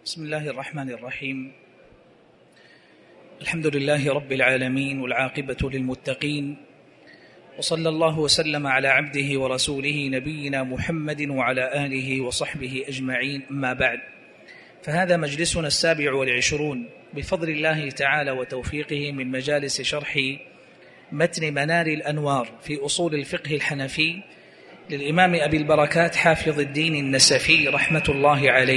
بسم الله الرحمن الرحيم. الحمد لله رب العالمين والعاقبة للمتقين، وصلى الله وسلم على عبده ورسوله نبينا محمد وعلى آله وصحبه أجمعين، أما بعد، فهذا مجلسنا 27 بفضل الله تعالى وتوفيقه من مجالس شرح متن منار الأنوار في أصول الفقه الحنفي للإمام أبي البركات حافظ الدين النسفي رحمة الله عليه.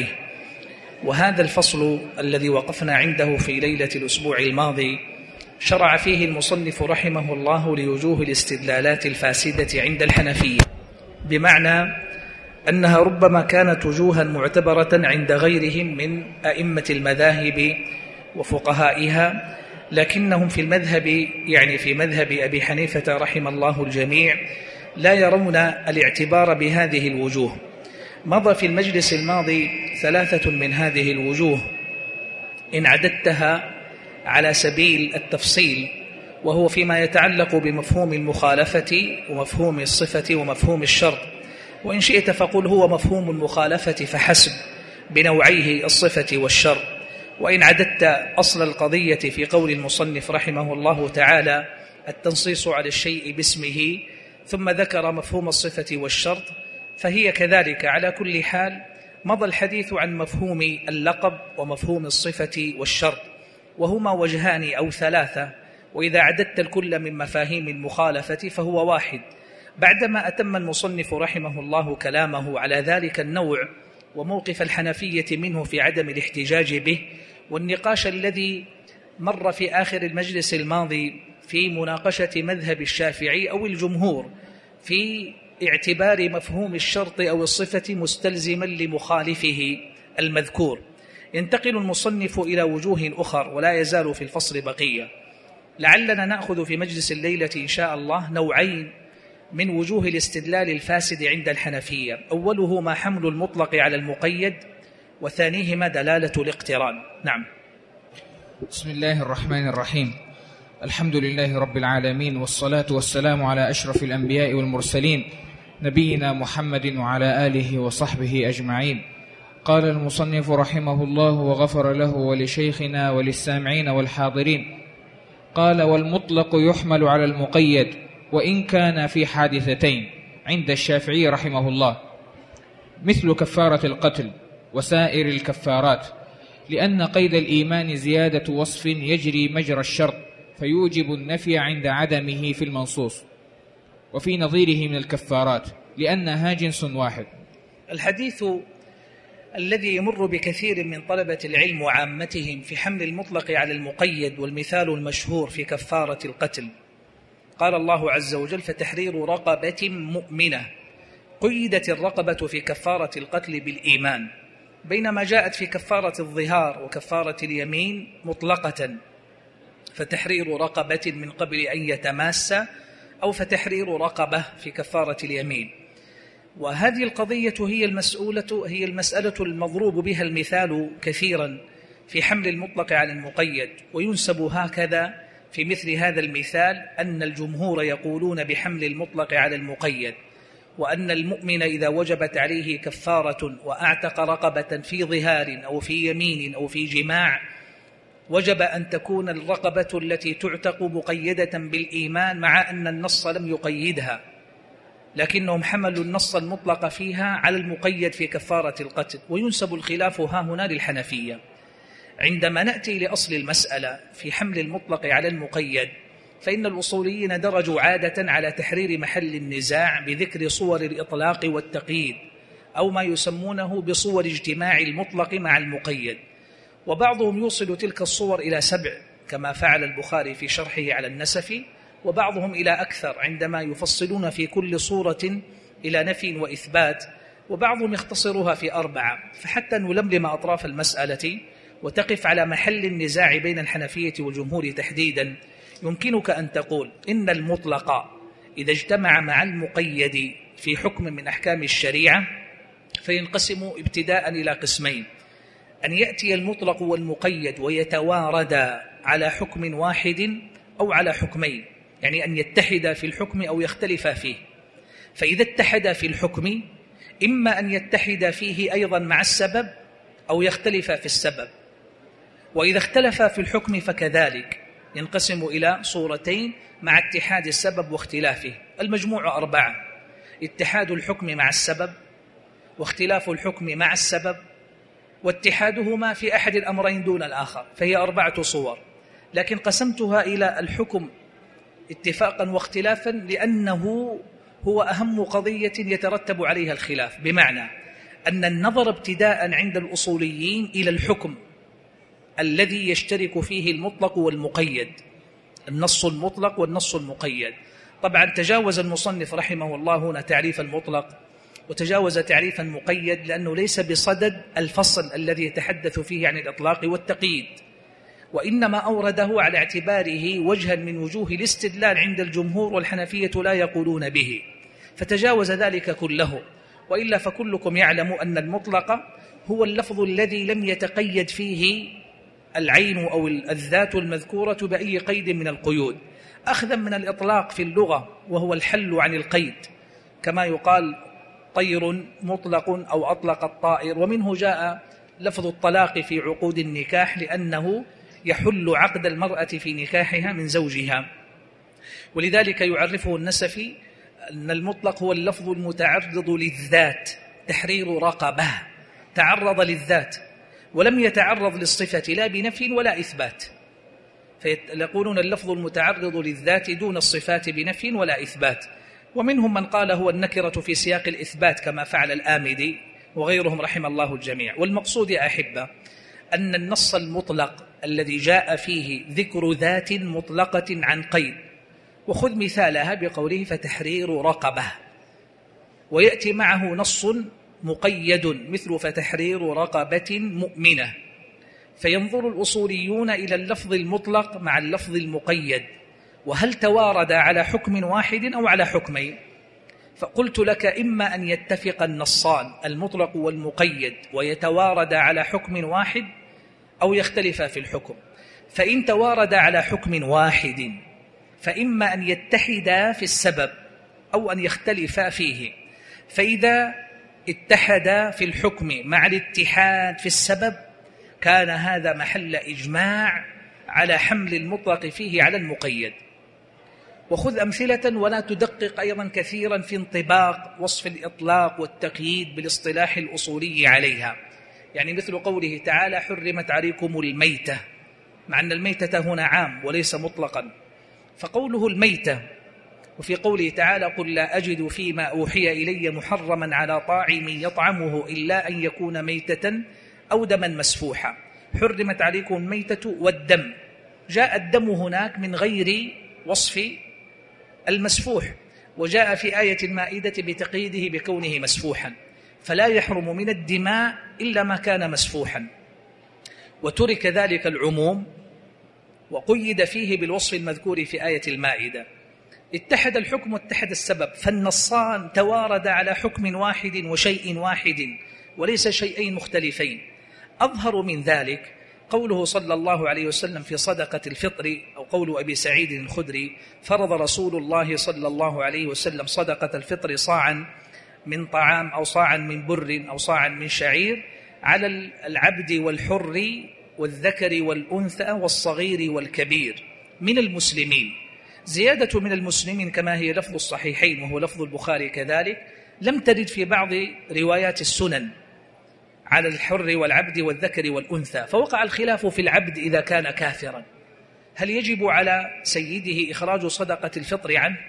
وهذا الفصل الذي وقفنا عنده في ليلة الأسبوع الماضي شرع فيه المصنف رحمه الله لوجوه الاستدلالات الفاسدة عند الحنفية، بمعنى أنها ربما كانت وجوها معتبرة عند غيرهم من أئمة المذاهب وفقهائها، لكنهم في المذهب، يعني في مذهب أبي حنيفة رحم الله الجميع، لا يرون الاعتبار بهذه الوجوه. مضى في المجلس الماضي 3 من هذه الوجوه إن عددتها على سبيل التفصيل، وهو فيما يتعلق بمفهوم المخالفة ومفهوم الصفة ومفهوم الشرط، وإن شئت فقل هو مفهوم المخالفة فحسب بنوعيه الصفة والشرط. وإن عددت أصل القضية في قول المصنف رحمه الله تعالى التنصيص على الشيء باسمه، ثم ذكر مفهوم الصفة والشرط، فهي كذلك. على كل حال مضى الحديث عن مفهوم اللقب ومفهوم الصفة والشرط، وهما وجهان أو 3، وإذا عددت الكل من مفاهيم المخالفة فهو واحد. بعدما أتم المصنف رحمه الله كلامه على ذلك النوع وموقف الحنفية منه في عدم الاحتجاج به، والنقاش الذي مر في آخر المجلس الماضي في مناقشة مذهب الشافعي أو الجمهور في اعتبار مفهوم الشرط أو الصفة مستلزما لمخالفه المذكور، ينتقل المصنف إلى وجوه أخر، ولا يزال في الفصل بقية. لعلنا نأخذ في مجلس الليلة إن شاء الله نوعين من وجوه الاستدلال الفاسد عند الحنفية، أوله حمل المطلق على المقيد، وثانيهما دلالة الاقتران. نعم. بسم الله الرحمن الرحيم. الحمد لله رب العالمين، والصلاة والسلام على أشرف الأنبياء والمرسلين نبينا محمد وعلى آله وصحبه أجمعين. قال المصنف رحمه الله وغفر له ولشيخنا وللسامعين والحاضرين، قال: والمطلق يحمل على المقيد وإن كان في حادثتين عند الشافعي رحمه الله، مثل كفارة القتل وسائر الكفارات، لأن قيد الإيمان زيادة وصف يجري مجرى الشرط فيوجب النفي عند عدمه في المنصوص، وفي نظيره من الكفارات لأنها جنس واحد. الحديث الذي يمر بكثير من طلبة العلم وعامتهم في حمل المطلق على المقيد، والمثال المشهور في كفارة القتل، قال الله عز وجل: فتحرير رقبة مؤمنة. قيدت الرقبة في كفارة القتل بالإيمان، بينما جاءت في كفارة الظهار وكفارة اليمين مطلقة، فتحرير رقبة من قبل أن يتماس، أو فتحرير رقبة في كفارة اليمين. وهذه القضية هي المسألة المضروب بها المثال كثيرا في حمل المطلق على المقيد، وينسب هكذا في مثل هذا المثال أن الجمهور يقولون بحمل المطلق على المقيد، وأن المؤمن إذا وجبت عليه كفارة وأعتق رقبة في ظهار أو في يمين أو في جماع، وجب أن تكون الرقبة التي تعتق مقيدة بالإيمان، مع أن النص لم يقيدها، لكنهم حملوا النص المطلق فيها على المقيد في كفارة القتل. وينسب الخلاف ها هنا للحنفية. عندما نأتي لأصل المسألة في حمل المطلق على المقيد، فإن الأصوليين درجوا عادة على تحرير محل النزاع بذكر صور الإطلاق والتقييد، أو ما يسمونه بصور اجتماع المطلق مع المقيد، وبعضهم يوصل تلك الصور إلى 7 كما فعل البخاري في شرحه على النسفي، وبعضهم إلى أكثر عندما يفصلون في كل صورة إلى نفي وإثبات، وبعضهم يختصرها في 4. فحتى نلملم أطراف المسألة وتقف على محل النزاع بين الحنفية والجمهور تحديدا، يمكنك أن تقول إن المطلق إذا اجتمع مع المقيد في حكم من أحكام الشريعة فينقسم ابتداء إلى قسمين: أن يأتي المطلق والمقيد ويتواردا على حكم واحد أو على حكمين، يعني أن يتحدا في الحكم أو يختلفا فيه. فإذا اتحدا في الحكم إما أن يتحدا فيه أيضا مع السبب، أو يختلف في السبب. وإذا اختلف في الحكم فكذلك ينقسم إلى صورتين مع اتحاد السبب واختلافه. المجموع 4: اتحاد الحكم مع السبب، واختلاف الحكم مع السبب، واتحادهما في أحد الأمرين دون الآخر، فهي 4 صور. لكن قسمتها إلى الحكم اتفاقا واختلافا لأنه هو أهم قضية يترتب عليها الخلاف، بمعنى أن النظر ابتداء عند الأصوليين إلى الحكم الذي يشترك فيه المطلق والمقيد، النص المطلق والنص المقيد. طبعا تجاوز المصنف رحمه الله هنا تعريف المطلق وتجاوز تعريفا مقيد، لأنه ليس بصدد الفصل الذي يتحدث فيه عن الإطلاق والتقييد، وإنما أورده على اعتباره وجها من وجوه الاستدلال عند الجمهور، والحنفية لا يقولون به، فتجاوز ذلك كله. وإلا فكلكم يعلم أن المطلق هو اللفظ الذي لم يتقيد فيه العين أو الذات المذكورة بأي قيد من القيود، أخذا من الإطلاق في اللغة وهو الحل عن القيد، كما يقال طير مطلق أو أطلق الطائر. ومنه جاء لفظ الطلاق في عقود النكاح، لأنه يحل عقد المرأة في نكاحها من زوجها. ولذلك يعرفه النسفي أن المطلق هو اللفظ المتعرض للذات، تحرير رقبة، تعرض للذات ولم يتعرض للصفة لا بنفي ولا إثبات، فيقولون اللفظ المتعرض للذات دون الصفات بنفي ولا إثبات. ومنهم من قال هو النكرة في سياق الإثبات كما فعل الآمدي وغيرهم رحم الله الجميع. والمقصود يا أحبة أن النص المطلق الذي جاء فيه ذكر ذات مطلقة عن قيد، وخذ مثالها بقوله فتحرير رقبة، ويأتي معه نص مقيد مثل فتحرير رقبة مؤمنة، فينظر الأصوليون إلى اللفظ المطلق مع اللفظ المقيد، وهل توارد على حكم واحد أو على حكمين؟ فقلت لك إما أن يتفق النصان المطلق والمقيد ويتوارد على حكم واحد، أو يختلف في الحكم. فإن توارد على حكم واحد فإما أن يتحدا في السبب أو أن يختلفا فيه. فإذا اتحدا في الحكم مع الاتحاد في السبب كان هذا محل إجماع على حمل المطلق فيه على المقيد. وخذ أمثلة ولا تدقق أيضا كثيرا في انطباق وصف الإطلاق والتقييد بالاصطلاح الأصولي عليها، يعني مثل قوله تعالى حرمت عليكم الميتة، مع أن الميتة هنا عام وليس مطلقا، فقوله الميتة وفي قوله تعالى قل لا أجد فيما أوحي إلي محرما على طاعم يطعمه إلا أن يكون ميتة أو دما مسفوحا. حرمت عليكم الميتة والدم، جاء الدم هناك من غير وصف المسفوح، وجاء في آية المائدة بتقييده بكونه مسفوحا، فلا يحرم من الدماء إلا ما كان مسفوحا، وترك ذلك العموم وقيد فيه بالوصف المذكور في آية المائدة. اتحد الحكم واتحد السبب، فالنصان توارد على حكم واحد وشيء واحد وليس شيئين مختلفين. أظهر من ذلك قوله صلى الله عليه وسلم في صدقة الفطر، أو قول أبي سعيد الخدري فرض رسول الله صلى الله عليه وسلم صدقة الفطر صاعا من طعام أو صاعا من بر أو صاعا من شعير على العبد والحر والذكر والأنثى والصغير والكبير من المسلمين. زيادة من المسلمين كما هي لفظ الصحيحين وهو لفظ البخاري كذلك لم ترد في بعض روايات السنن على الحر والعبد والذكر والأنثى، فوقع الخلاف في العبد إذا كان كافرا، هل يجب على سيده إخراج صدقة الفطر عنه؟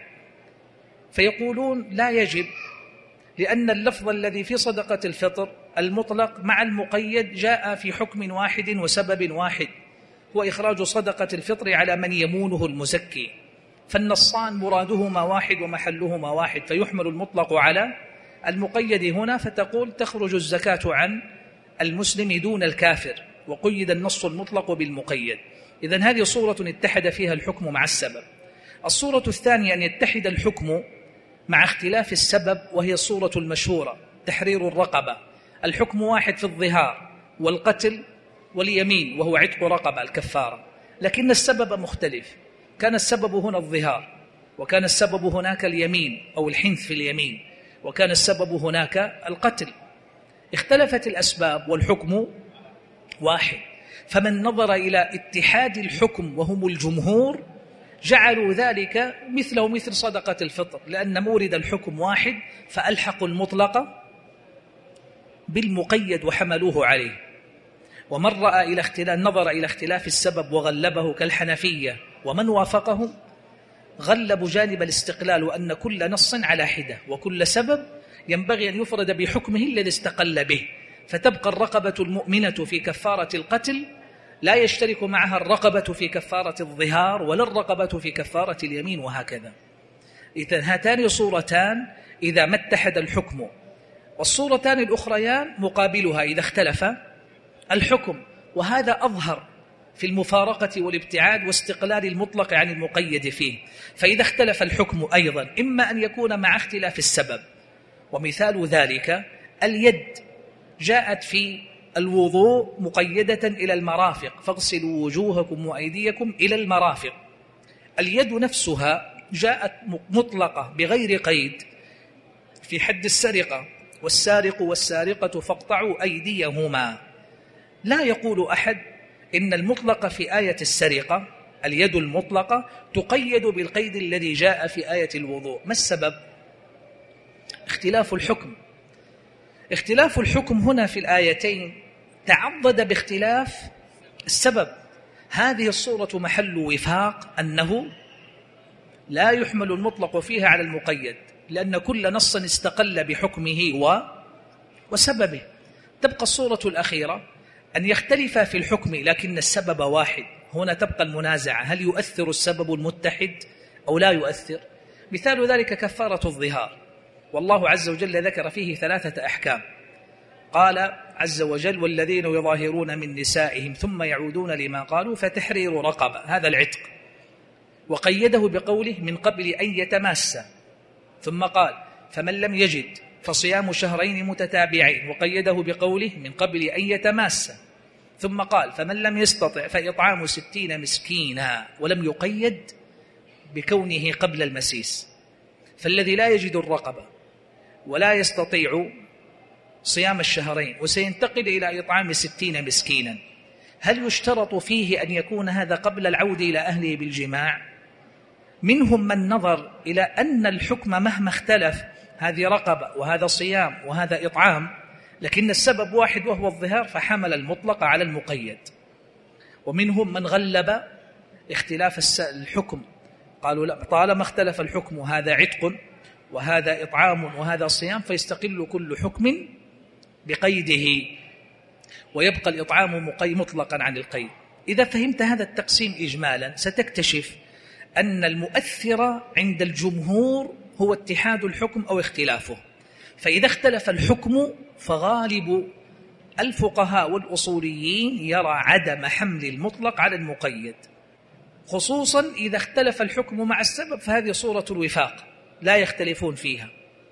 فيقولون لا يجب، لأن اللفظ الذي في صدقة الفطر المطلق مع المقيد جاء في حكم واحد وسبب واحد، هو إخراج صدقة الفطر على من يمونه المزكي، فالنصان مرادهما واحد ومحلهما واحد، فيحمل المطلق على المقيد هنا، فتقول تخرج الزكاة عن المسلم دون الكافر، وقيد النص المطلق بالمقيد. إذن هذه صورة اتحد فيها الحكم مع السبب. الصورة الثانية أن يتحد الحكم مع اختلاف السبب، وهي الصورة المشهورة تحرير الرقبة. الحكم واحد في الظهار والقتل واليمين وهو عتق رقبة الكفارة، لكن السبب مختلف، كان السبب هنا الظهار، وكان السبب هناك اليمين أو الحنث في اليمين، وكان السبب هناك القتل. اختلفت الأسباب والحكم واحد. فمن نظر إلى اتحاد الحكم وهم الجمهور جعلوا ذلك مثله مثل صدقة الفطر، لأن مورد الحكم واحد فألحقوا المطلق بالمقيد وحملوه عليه. ومن رأى نظر إلى اختلاف السبب وغلبه كالحنفية ومن وافقهم غلبوا جانب الاستقلال، وأن كل نص على حدة وكل سبب ينبغي أن يفرد بحكمه الذي استقل به، فتبقى الرقبة المؤمنة في كفارة القتل لا يشترك معها الرقبة في كفارة الظهار ولا الرقبة في كفارة اليمين، وهكذا. إذن هاتان صورتان إذا ما اتحد الحكم، والصورتان الأخريان مقابلها إذا اختلف الحكم، وهذا أظهر في المفارقة والابتعاد واستقلال المطلق عن المقيد فيه. فإذا اختلف الحكم أيضا إما أن يكون مع اختلاف السبب، ومثال ذلك اليد جاءت في الوضوء مقيدة إلى المرافق، فاغسلوا وجوهكم وأيديكم إلى المرافق. اليد نفسها جاءت مطلقة بغير قيد في حد السرقة، والسارق والسارقة فاقطعوا أيديهما. لا يقول أحد إن المطلق في آية السرقة اليد المطلقة تقيد بالقيد الذي جاء في آية الوضوء. ما السبب؟ اختلاف الحكم. اختلاف الحكم هنا في الآيتين تعضد باختلاف السبب. هذه الصورة محل وفاق أنه لا يحمل المطلق فيها على المقيد، لأن كل نص استقل بحكمه وسببه. تبقى الصورة الأخيرة أن يختلف في الحكم لكن السبب واحد. هنا تبقى المنازعة، هل يؤثر السبب المتحد أو لا يؤثر؟ مثال ذلك كفارة الظهار، والله عز وجل ذكر فيه 3 أحكام. قال عز وجل: والذين يظاهرون من نسائهم ثم يعودون لما قالوا فتحرير رقبة، هذا العتق. وقيده بقوله: من قبل أن يتماسا. ثم قال: فمن لم يجد فصيام شهرين متتابعين، وقيده بقوله: من قبل أن يتماسا. ثم قال: فمن لم يستطع فإطعام 60 مسكينا، ولم يقيد بكونه قبل المسيس. فالذي لا يجد الرقبة ولا يستطيع صيام الشهرين وسينتقل إلى إطعام 60 مسكينا، هل يشترط فيه أن يكون هذا قبل العودة إلى أهله بالجماع؟ منهم من نظر إلى أن الحكم مهما اختلف، هذه رقبة وهذا صيام وهذا إطعام، لكن السبب واحد وهو الظهار، فحمل المطلق على المقيد. ومنهم من غلب اختلاف الحكم، قالوا لا، طالما اختلف الحكم هذا عتق وهذا إطعام وهذا صيام فيستقل كل حكم بقيده، ويبقى الإطعام مطلقا عن القيد. إذا فهمت هذا التقسيم إجمالا ستكتشف أن المؤثر عند الجمهور هو اتحاد الحكم أو اختلافه. فإذا اختلف الحكم فغالب الفقهاء والأصوليين يرى عدم حمل المطلق على المقيد، خصوصا إذا اختلف الحكم مع السبب، فهذه صورة الوفاق لا يختلفون فيها.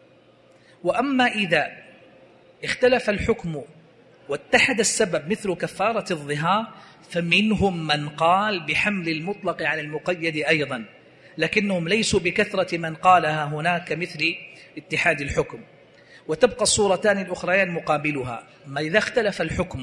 وأما إذا اختلف الحكم واتحد السبب مثل كفارة الظهار، فمنهم من قال بحمل المطلق على المقيد أيضا، لكنهم ليسوا بكثرة من قالها هناك مثل اتحاد الحكم. وتبقى الصورتان الأخريان مقابلها. ما إذا اختلف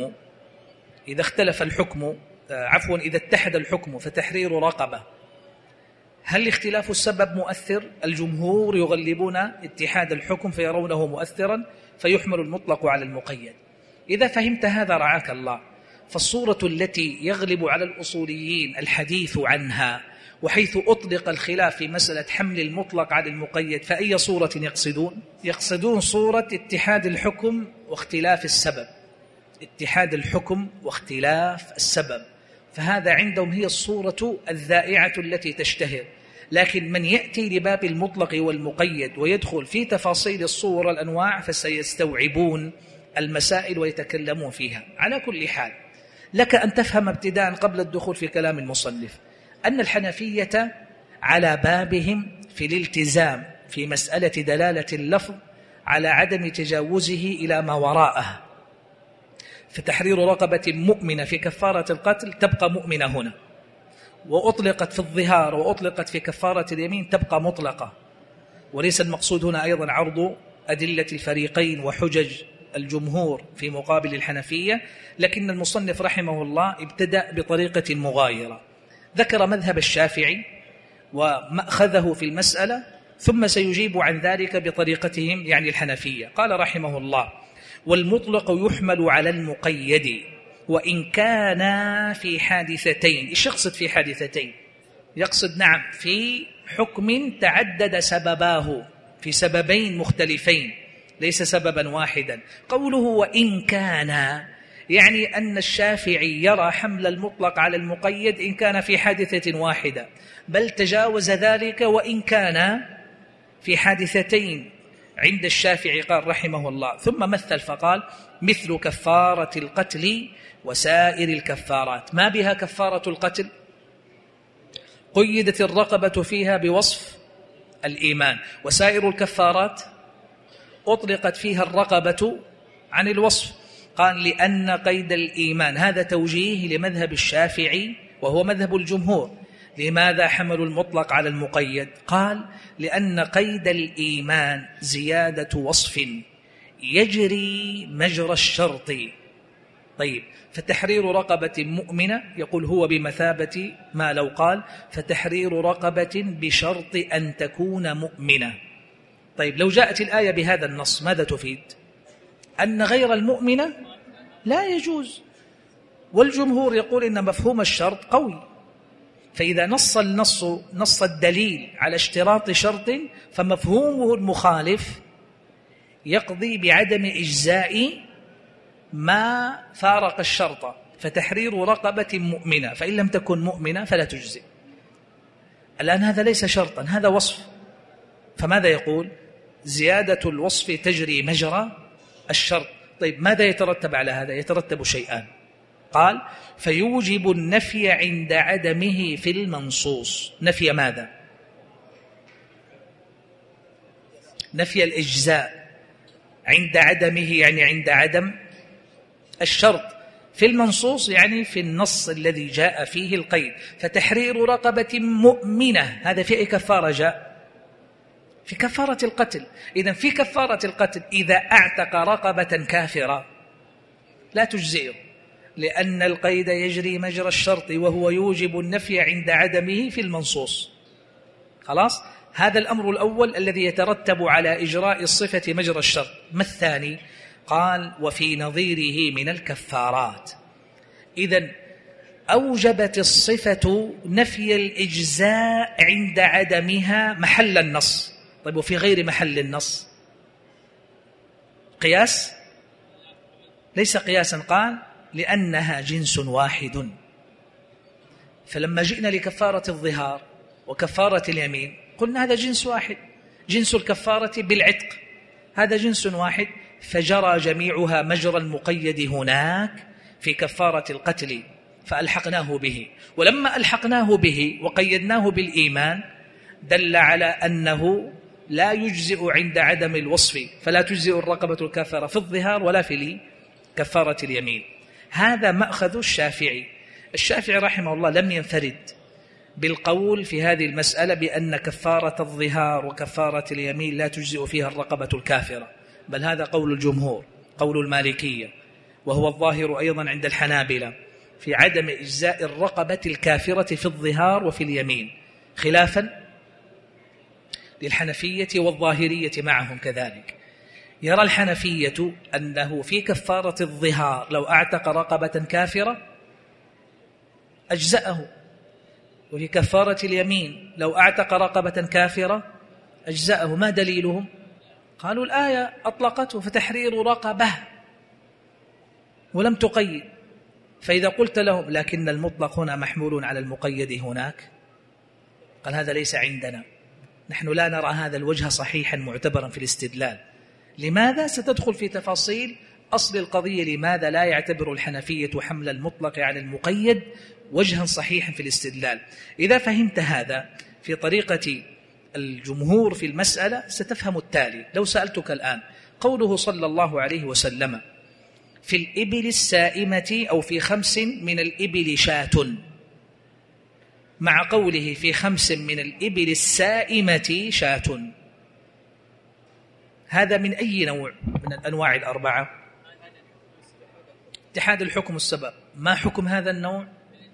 الحكم إذا اتحد الحكم فتحرير رقبة، هل اختلاف السبب مؤثر؟ الجمهور يغلبون اتحاد الحكم فيرونه مؤثرا، فيحمل المطلق على المقيد. إذا فهمت هذا رعاك الله، فالصورة التي يغلب على الأصوليين الحديث عنها، وحيث أطلق الخلاف في مسألة حمل المطلق على المقيد، فأي صورة يقصدون؟ يقصدون صورة اتحاد الحكم واختلاف السبب. اتحاد الحكم واختلاف السبب، فهذا عندهم هي الصورة الذائعة التي تشتهر. لكن من يأتي لباب المطلق والمقيد ويدخل في تفاصيل الصور والأنواع فسيستوعبون المسائل ويتكلمون فيها. على كل حال، لك أن تفهم ابتداء قبل الدخول في كلام المصنف أن الحنفية على بابهم في الالتزام في مسألة دلالة اللفظ على عدم تجاوزه إلى ما وراءه. فتحرير رقبة مؤمنة في كفارة القتل تبقى مؤمنة هنا، وأطلقت في الظهار وأطلقت في كفارة اليمين تبقى مطلقة. وليس المقصود هنا أيضا عرض أدلة الفريقين وحجج الجمهور في مقابل الحنفية، لكن المصنف رحمه الله ابتدأ بطريقة مغايرة، ذكر مذهب الشافعي ومأخذه في المسألة، ثم سيجيب عن ذلك بطريقتهم يعني الحنفية. قال رحمه الله: والمطلق يحمل على المقيد وإن كان في حادثتين. إيش يقصد في حادثتين؟ يقصد نعم في حكم تعدد سبباه، في سببين مختلفين ليس سببا واحدا. قوله وإن كان يعني أن الشافعي يرى حمل المطلق على المقيد إن كان في حادثة واحدة، بل تجاوز ذلك وإن كان في حادثتين عند الشافعي. قال رحمه الله ثم مثل فقال: مثل كفارة القتل وسائر الكفارات. ما بها كفارة القتل؟ قيدت الرقبة فيها بوصف الإيمان، وسائر الكفارات أطلقت فيها الرقبة عن الوصف. قال: لأن قيد الإيمان، هذا توجيه لمذهب الشافعي وهو مذهب الجمهور. لماذا حملوا المطلق على المقيد؟ قال: لأن قيد الإيمان زيادة وصف يجري مجرى الشرط. طيب، فتحرير رقبة مؤمنة يقول هو بمثابة ما لو قال فتحرير رقبة بشرط أن تكون مؤمنة. طيب، لو جاءت الآية بهذا النص ماذا تفيد؟ أن غير المؤمنة لا يجوز، والجمهور يقول إن مفهوم الشرط قوي، فإذا نص الدليل على اشتراط شرط فمفهومه المخالف يقضي بعدم إجزاء ما فارق الشرط. فتحرير رقبة مؤمنة، فإن لم تكن مؤمنة فلا تجزئ. الآن هذا ليس شرطا، هذا وصف، فماذا يقول؟ زيادة الوصف تجري مجرى الشرط. طيب، ماذا يترتب على هذا؟ يترتب شيئان. قال: فيوجب النفي عند عدمه في المنصوص. نفي ماذا؟ نفي الإجزاء عند عدمه، يعني عند عدم الشرط. في المنصوص يعني في النص الذي جاء فيه القيد. فتحرير رقبة مؤمنة هذا في أي كفارة جاء؟ في كفارة القتل. إذن في كفارة القتل إذا أعتق رقبة كافرة لا تجزئه، لأن القيد يجري مجرى الشرط وهو يوجب النفي عند عدمه في المنصوص. خلاص، هذا الأمر الأول الذي يترتب على إجراء الصفة مجرى الشرط. ما الثاني؟ قال: وفي نظيره من الكفارات. إذن أوجبت الصفة نفي الإجزاء عند عدمها محل النص. طيب، وفي غير محل النص قياس؟ ليس قياسا. قال: لأنها جنس واحد. فلما جئنا لكفارة الظهار وكفارة اليمين قلنا هذا جنس واحد، جنس الكفارة بالعتق هذا جنس واحد، فجرى جميعها مجرى المقيد هناك في كفارة القتل فألحقناه به. ولما ألحقناه به وقيدناه بالإيمان دل على أنه لا يجزئ عند عدم الوصف، فلا تجزئ الرقبة الكافرة في الظهار ولا في كفارة اليمين. هذا مأخذ الشافعي. الشافعي رحمه الله لم ينفرد بالقول في هذه المسألة بأن كفارة الظهار وكفارة اليمين لا تجزئ فيها الرقبة الكافرة، بل هذا قول الجمهور، قول المالكية، وهو الظاهر أيضا عند الحنابلة في عدم إجزاء الرقبة الكافرة في الظهار وفي اليمين، خلافا للحنفية والظاهرية معهم كذلك. يرى الحنفية أنه في كفارة الظهار لو أعتق رقبة كافرة أجزأه، وفي كفارة اليمين لو أعتق رقبة كافرة أجزأه. ما دليلهم؟ قالوا الآية أطلقته فتحرير رقبة ولم تقيد. فإذا قلت لهم لكن المطلق هنا محمول على المقيد هناك، قال هذا ليس عندنا، نحن لا نرى هذا الوجه صحيحا معتبرا في الاستدلال. لماذا؟ ستدخل في تفاصيل أصل القضية، لماذا لا يعتبر الحنفية حمل المطلق على المقيد وجها صحيحا في الاستدلال. إذا فهمت هذا في طريقة الجمهور في المسألة ستفهم التالي. لو سألتك الآن قوله صلى الله عليه وسلم في الإبل السائمة أو في 5 من الإبل شاة، مع قوله في 5 من الإبل السائمة شاة، هذا من أي نوع من الأنواع الأربعة؟ اتحاد الحكم والسبب. ما حكم هذا النوع؟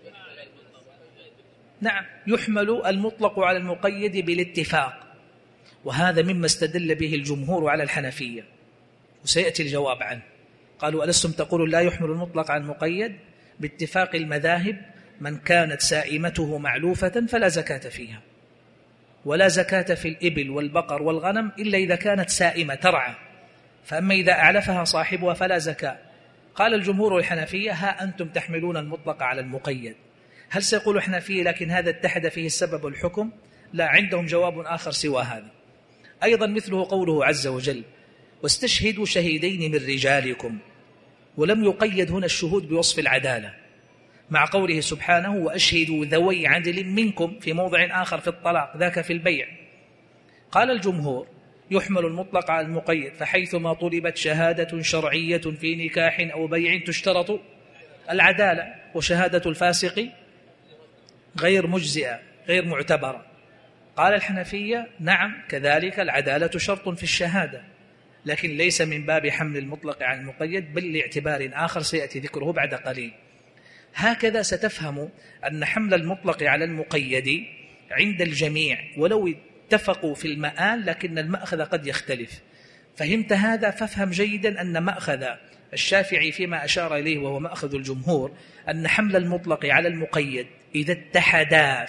نعم، يحمل المطلق على المقيد بالاتفاق، وهذا مما استدل به الجمهور على الحنفية، وسيأتي الجواب عنه. قالوا ألستم تقولون لا يحمل المطلق على المقيد؟ باتفاق المذاهب من كانت سائمته معلوفة فلا زكاة فيها، ولا زكاة في الإبل والبقر والغنم إلا إذا كانت سائمة ترعى، فأما إذا أعلفها صاحبها فلا زكاة. قال الجمهور الحنفية ها أنتم تحملون المطلق على المقيد. هل سيقول الحنفية لكن هذا اتحد فيه السبب والحكم؟ لا، عندهم جواب آخر سوى هذا. أيضا مثله قوله عز وجل واستشهدوا شهيدين من رجالكم، ولم يقيد هنا الشهود بوصف العدالة، مع قوله سبحانه وأشهدوا ذوي عدل منكم في موضع آخر في الطلاق، ذاك في البيع. قال الجمهور يحمل المطلق على المقيد، فحيثما طلبت شهادة شرعية في نكاح أو بيع تشترط العدالة، وشهادة الفاسق غير مجزئة غير معتبرة. قال الحنفية نعم كذلك العدالة شرط في الشهادة، لكن ليس من باب حمل المطلق على المقيد، بل لاعتبار آخر سيأتي ذكره بعد قليل. هكذا ستفهم أن حمل المطلق على المقيد عند الجميع ولو اتفقوا في المآل، لكن المأخذ قد يختلف. فهمت هذا؟ فافهم جيدا أن مأخذ الشافعي فيما أشار إليه وهو مأخذ الجمهور أن حمل المطلق على المقيد إذا اتحدا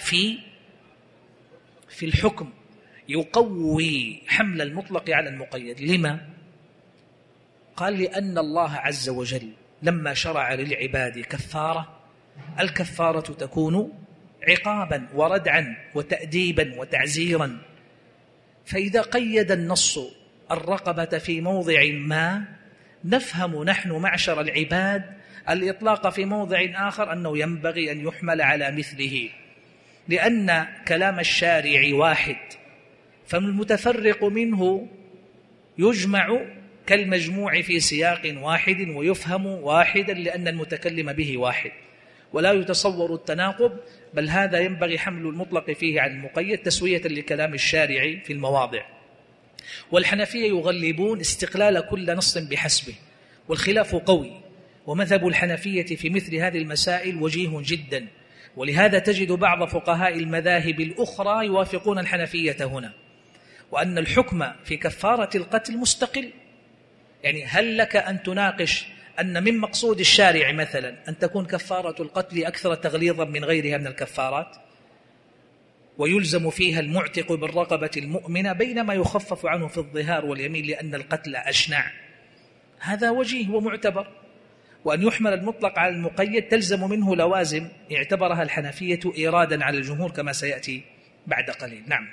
في الحكم يقوي حمل المطلق على المقيد. لما؟ قال لأن الله عز وجل لما شرع للعباد كفارة، الكفارة تكون عقابا وردعا وتأديبا وتعزيرا، فإذا قيد النص الرقبة في موضع ما، نفهم نحن معشر العباد الإطلاق في موضع آخر أنه ينبغي أن يحمل على مثله، لأن كلام الشارع واحد، فالمتفرق منه يجمع كالمجموع في سياق واحد ويفهم واحدا، لأن المتكلم به واحد ولا يتصور التناقض، بل هذا ينبغي حمل المطلق فيه على المقيد تسوية لكلام الشارع في المواضع. والحنفية يغلبون استقلال كل نص بحسبه، والخلاف قوي، ومذهب الحنفية في مثل هذه المسائل وجيه جدا، ولهذا تجد بعض فقهاء المذاهب الأخرى يوافقون الحنفية هنا، وأن الحكم في كفارة القتل مستقل. يعني هل لك أن تناقش أن من مقصود الشارع مثلا أن تكون كفارة القتل أكثر تغليظا من غيرها من الكفارات، ويلزم فيها المعتق بالرقبة المؤمنة، بينما يخفف عنه في الظهار واليمين لأن القتل أشنع؟ هذا وجيه ومعتبر. وأن يحمل المطلق على المقيد تلزم منه لوازم اعتبرها الحنفية إيرادا على الجمهور كما سيأتي بعد قليل. نعم.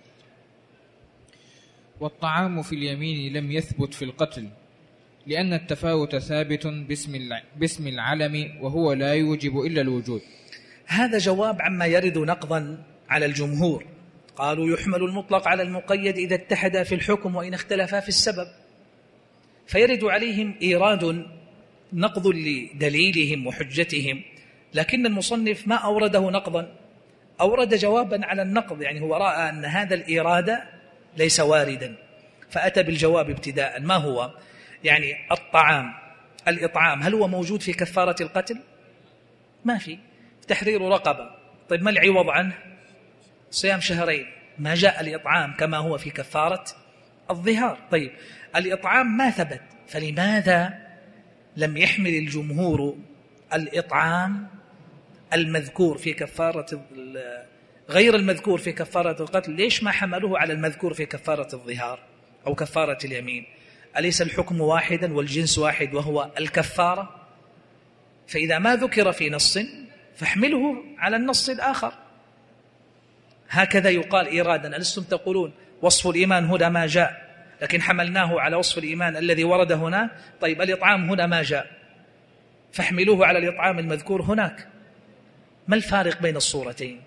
والطعام في اليمين لم يثبت في القتل، لأن التفاوت ثابت باسم العلم، وهو لا يوجب إلا الوجود. هذا جواب عما يرد نقضا على الجمهور. قالوا يحمل المطلق على المقيد إذا اتحدا في الحكم وإن اختلفا في السبب، فيرد عليهم إيراد نقض لدليلهم وحجتهم، لكن المصنف ما أورده نقضا، أورد جوابا على النقض. يعني هو رأى أن هذا الإيراد ليس واردا، فأتى بالجواب ابتداء. ما هو؟ يعني الإطعام هل هو موجود في كفارة القتل؟ ما في. تحرير رقبة، طيب ما العوض عنه؟ صيام شهرين. ما جاء الإطعام كما هو في كفارة الظهار. طيب الإطعام ما ثبت، فلماذا لم يحمل الجمهور الإطعام المذكور في كفارة غير المذكور في كفارة القتل؟ ليش ما حملوه على المذكور في كفارة الظهار أو كفارة اليمين؟ أليس الحكم واحدا والجنس واحد وهو الكفارة؟ فإذا ما ذكر في نص فاحمله على النص الآخر. هكذا يقال إيرادا. ألستم تقولون وصف الإيمان هنا ما جاء، لكن حملناه على وصف الإيمان الذي ورد هنا. طيب الإطعام هنا ما جاء، فاحملوه على الإطعام المذكور هناك. ما الفارق بين الصورتين؟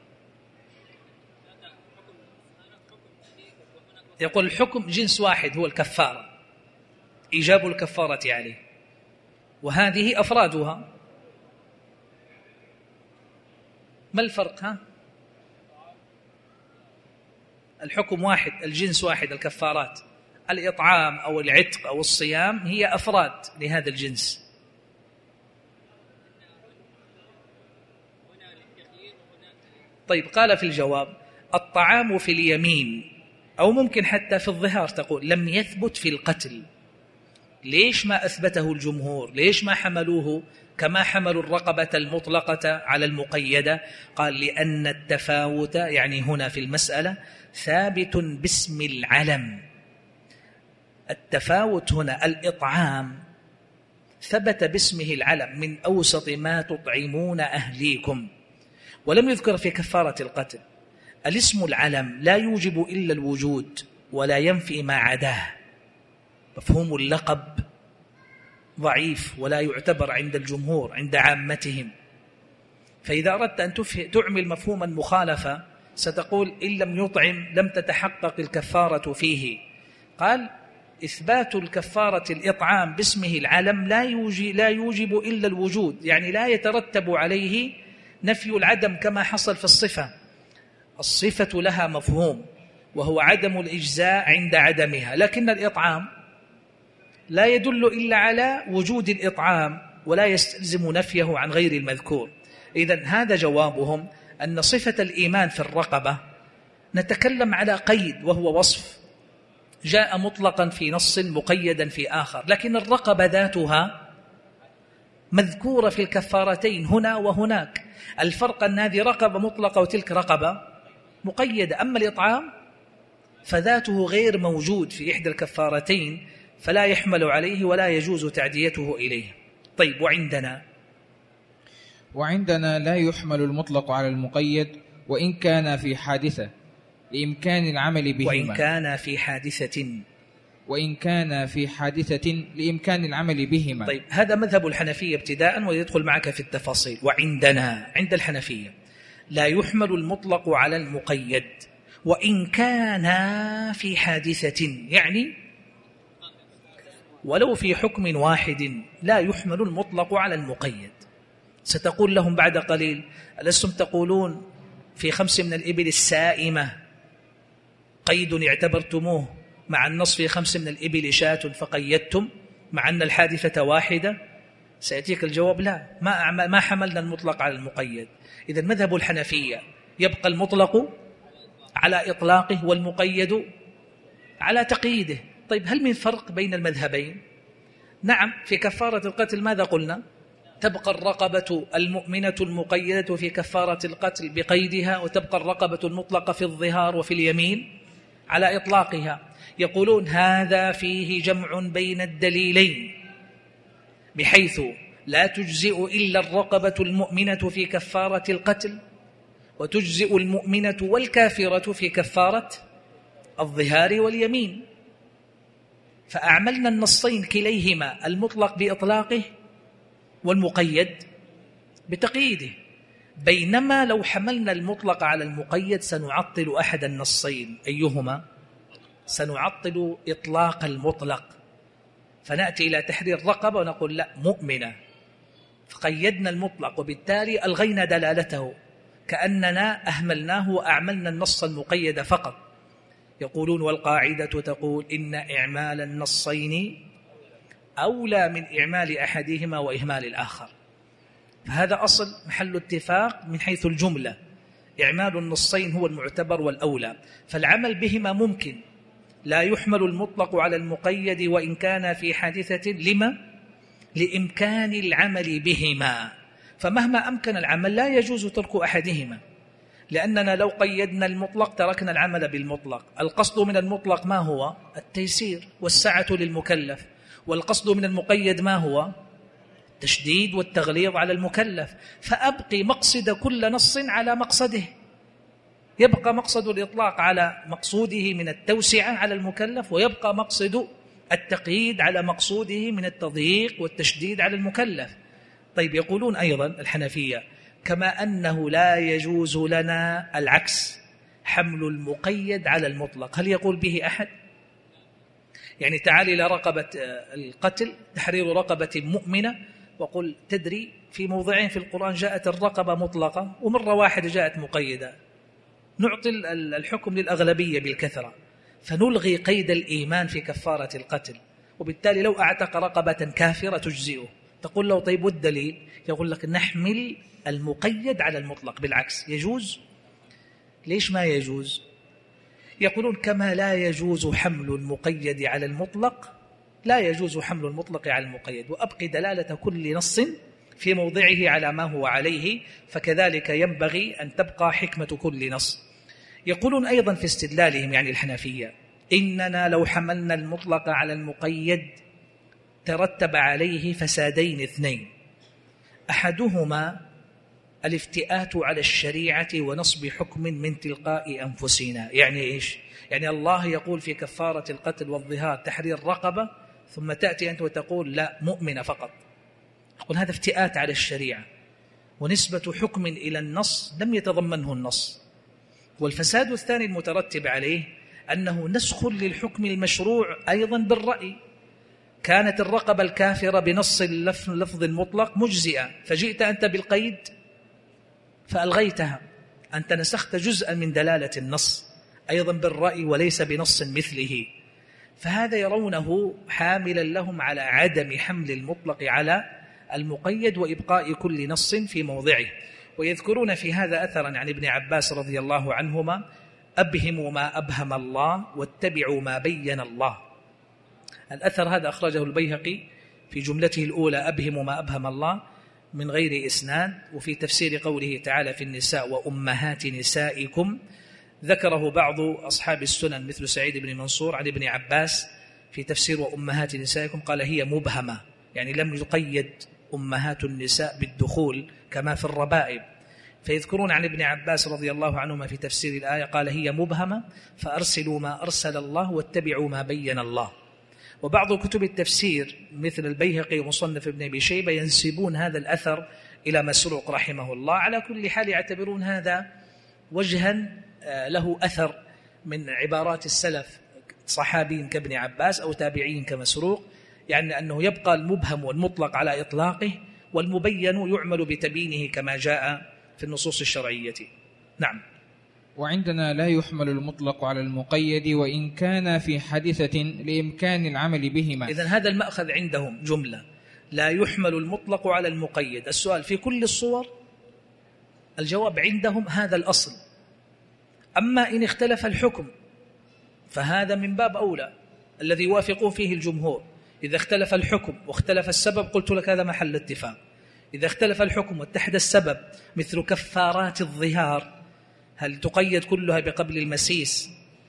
يقول الحكم جنس واحد هو الكفارة، إيجاب الكفارة عليه، وهذه أفرادها. ما الفرق؟ الحكم واحد، الجنس واحد، الكفارات. الإطعام أو العتق أو الصيام هي أفراد لهذا الجنس. طيب قال في الجواب: الطعام في اليمين، أو ممكن حتى في الظهار تقول لم يثبت في القتل. ليش ما أثبته الجمهور؟ ليش ما حملوه كما حملوا الرقبة المطلقة على المقيدة؟ قال: لأن التفاوت يعني هنا في المسألة ثابت باسم العلم. التفاوت هنا الإطعام ثبت باسمه العلم: من أوسط ما تطعمون أهليكم، ولم يذكر في كفارة القتل. الاسم العلم لا يوجب إلا الوجود ولا ينفي ما عداه. مفهوم اللقب ضعيف ولا يعتبر عند الجمهور عند عامتهم. فإذا أردت أن تعمل مفهوم المخالفة ستقول: إن لم يطعم لم تتحقق الكفارة فيه. قال: إثبات الكفارة الإطعام باسمه العلم لا يوجب إلا الوجود، يعني لا يترتب عليه نفي العدم كما حصل في الصفة. الصفة لها مفهوم وهو عدم الإجزاء عند عدمها، لكن الإطعام لا يدل إلا على وجود الإطعام ولا يستلزم نفيه عن غير المذكور. إذن هذا جوابهم، أن صفة الإيمان في الرقبة نتكلم على قيد وهو وصف جاء مطلقا في نص مقيدا في آخر، لكن الرقبة ذاتها مذكورة في الكفارتين هنا وهناك. الفرق أن هذه رقبة مطلقة وتلك رقبة مقيدة. أما الإطعام فذاته غير موجود في إحدى الكفارتين، فلا يحمل عليه ولا يجوز تعديته إليه. طيب، وعندنا لا يحمل المطلق على المقيد وإن كان في حادثة لإمكان العمل بهما. وإن كان في حادثة لإمكان العمل بهما. طيب، هذا مذهب الحنفية ابتداء ويدخل معك في التفاصيل. وعندنا عند الحنفية لا يحمل المطلق على المقيد وإن كان في حادثة، يعني ولو في حكم واحد لا يحمل المطلق على المقيد. ستقول لهم بعد قليل: ألستم تقولون في 5 من الإبل السائمة قيد اعتبرتموه مع النص في 5 من الإبل شاة فقيدتم مع أن الحادثة واحدة؟ سيأتيك الجواب: لا، ما حملنا المطلق على المقيد. إذن مذهب الحنفية يبقى المطلق على إطلاقه والمقيد على تقييده. طيب، هل من فرق بين المذهبين؟ نعم، في كفارة القتل ماذا قلنا؟ تبقى الرقبة المؤمنة المقيدة في كفارة القتل بقيدها، وتبقى الرقبة المطلقة في الظهار وفي اليمين على إطلاقها. يقولون هذا فيه جمع بين الدليلين، بحيث لا تجزئ إلا الرقبة المؤمنة في كفارة القتل، وتجزئ المؤمنة والكافرة في كفارة الظهار واليمين. فأعملنا النصين كليهما، المطلق بإطلاقه والمقيد بتقييده. بينما لو حملنا المطلق على المقيد سنعطل أحد النصين، أيهما؟ سنعطل إطلاق المطلق، فنأتي إلى تحرير رقبة ونقول لا، مؤمنة، فقيدنا المطلق وبالتالي ألغينا دلالته، كأننا أهملناه وأعملنا النص المقيد فقط. يقولون: والقاعدة تقول إن إعمال النصين أولى من إعمال أحدهما وإهمال الآخر. فهذا أصل محل اتفاق من حيث الجملة، إعمال النصين هو المعتبر والأولى، فالعمل بهما ممكن. لا يحمل المطلق على المقيد وإن كان في حادثة، لما؟ لإمكان العمل بهما. فمهما أمكن العمل لا يجوز ترك أحدهما، لأننا لو قيدنا المطلق تركنا العمل بالمطلق. القصد من المطلق ما هو؟ التيسير والسعة للمكلف، والقصد من المقيد ما هو؟ التشديد والتغليظ على المكلف. فأبقي مقصد كل نص على مقصده، يبقى مقصد الإطلاق على مقصوده من التوسعة على المكلف، ويبقى مقصد التقييد على مقصوده من التضييق والتشديد على المكلف. طيب، يقولون أيضا الحنفية: كما أنه لا يجوز لنا العكس، حمل المقيد على المطلق. هل يقول به أحد؟ يعني تعال إلى رقبة القتل، تحرير رقبة مؤمنة، وقل: تدري في موضعين في القرآن جاءت الرقبة مطلقة ومرة واحدة جاءت مقيدة، نعطي الحكم للأغلبية بالكثرة، فنلغي قيد الإيمان في كفارة القتل، وبالتالي لو أعتق رقبة كافرة تجزئه. تقول له: طيب والدليل؟ يقول لك: نحمل المقيد على المطلق، بالعكس يجوز ليش ما يجوز؟ يقولون كما لا يجوز حمل المقيد على المطلق لا يجوز حمل المطلق على المقيد، وأبقي دلالة كل نص في موضعه على ما هو عليه، فكذلك ينبغي أن تبقى حكمة كل نص. يقولون أيضا في استدلالهم يعني الحنفية: إننا لو حملنا المطلق على المقيد ترتب عليه فسادين اثنين، أحدهما الافتئات على الشريعة ونصب حكم من تلقاء أنفسنا. يعني إيش؟ يعني الله يقول في كفارة القتل والظهار تحرير رقبة، ثم تأتي أنت وتقول لا، مؤمنة فقط. يقول هذا افتئات على الشريعة ونسبة حكم إلى النص لم يتضمنه النص. والفساد الثاني المترتب عليه أنه نسخ للحكم المشروع أيضا بالرأي. كانت الرقبة الكافرة بنص اللفظ المطلق مجزئة، فجئت أنت بالقيد فألغيتها، أنت نسخت جزءا من دلالة النص أيضا بالرأي وليس بنص مثله. فهذا يرونه حاملا لهم على عدم حمل المطلق على المقيد وإبقاء كل نص في موضعه. ويذكرون في هذا أثرا عن ابن عباس رضي الله عنهما: أبهموا ما أبهم الله واتبعوا ما بين الله. الأثر هذا أخرجه البيهقي في جملته الأولى: أبهموا ما أبهم الله، من غير إسناد. وفي تفسير قوله تعالى في النساء: وأمهات نسائكم، ذكره بعض أصحاب السنن مثل سعيد بن منصور عن ابن عباس في تفسير وأمهات نسائكم قال هي مبهمة، يعني لم يقيد أمهات النساء بالدخول كما في الربائب. فيذكرون عن ابن عباس رضي الله عنهما في تفسير الآية قال هي مبهمة، فأرسلوا ما أرسل الله واتبعوا ما بين الله. وبعض كتب التفسير مثل البيهقي ومصنف ابن أبي شيبة ينسبون هذا الأثر إلى مسروق رحمه الله. على كل حال يعتبرون هذا وجها له أثر من عبارات السلف، صحابي كابن عباس أو تابعين كمسروق، يعني أنه يبقى المبهم والمطلق على إطلاقه، والمبين يعمل بتبيينه كما جاء في النصوص الشرعية. نعم. وعندنا لا يحمل المطلق على المقيد وإن كان في حادثة لإمكان العمل بهما. إذن هذا المأخذ عندهم جملة: لا يحمل المطلق على المقيد. السؤال في كل الصور؟ الجواب عندهم هذا الأصل. أما إن اختلف الحكم فهذا من باب أولى الذي يوافقه فيه الجمهور. إذا اختلف الحكم واختلف السبب قلت لك هذا محل اتفاق. إذا اختلف الحكم واتحد السبب مثل كفارات الظهار، هل تقيد كلها بقبل المسيس؟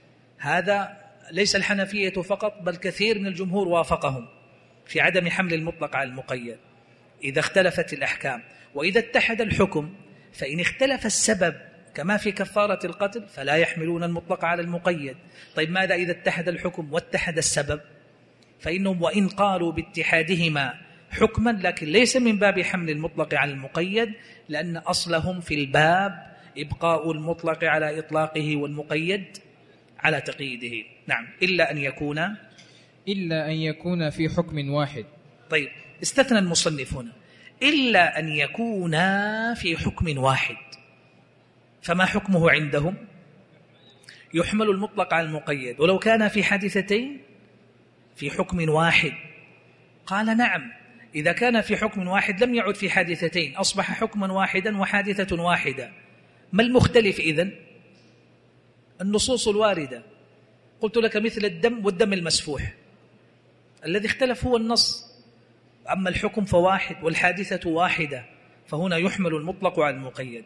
هذا ليس الحنفية فقط بل كثير من الجمهور وافقهم في عدم حمل المطلق على المقيد إذا اختلفت الأحكام. وإذا اتحد الحكم فإن اختلف السبب كما في كفارة القتل فلا يحملون المطلق على المقيد. طيب ماذا إذا اتحد الحكم واتحد السبب؟ فإنهم وإن قالوا باتحادهما حكما لكن ليس من باب حمل المطلق على المقيد، لأن أصلهم في الباب إبقاء المطلق على إطلاقه والمقيد على تقييده. نعم. إلا أن يكون في حكم واحد. طيب استثنى المصنف هنا إلا أن يكون في حكم واحد، فما حكمه عندهم؟ يحمل المطلق على المقيد ولو كان في حادثتين في حكم واحد. قال نعم، إذا كان في حكم واحد لم يعد في حادثتين، أصبح حكما واحدا وحادثة واحدة. ما المختلف إذن؟ النصوص الواردة. قلت لك مثل الدم والدم المسفوح، الذي اختلف هو النص، أما الحكم فواحد والحادثة واحدة، فهنا يحمل المطلق على المقيد.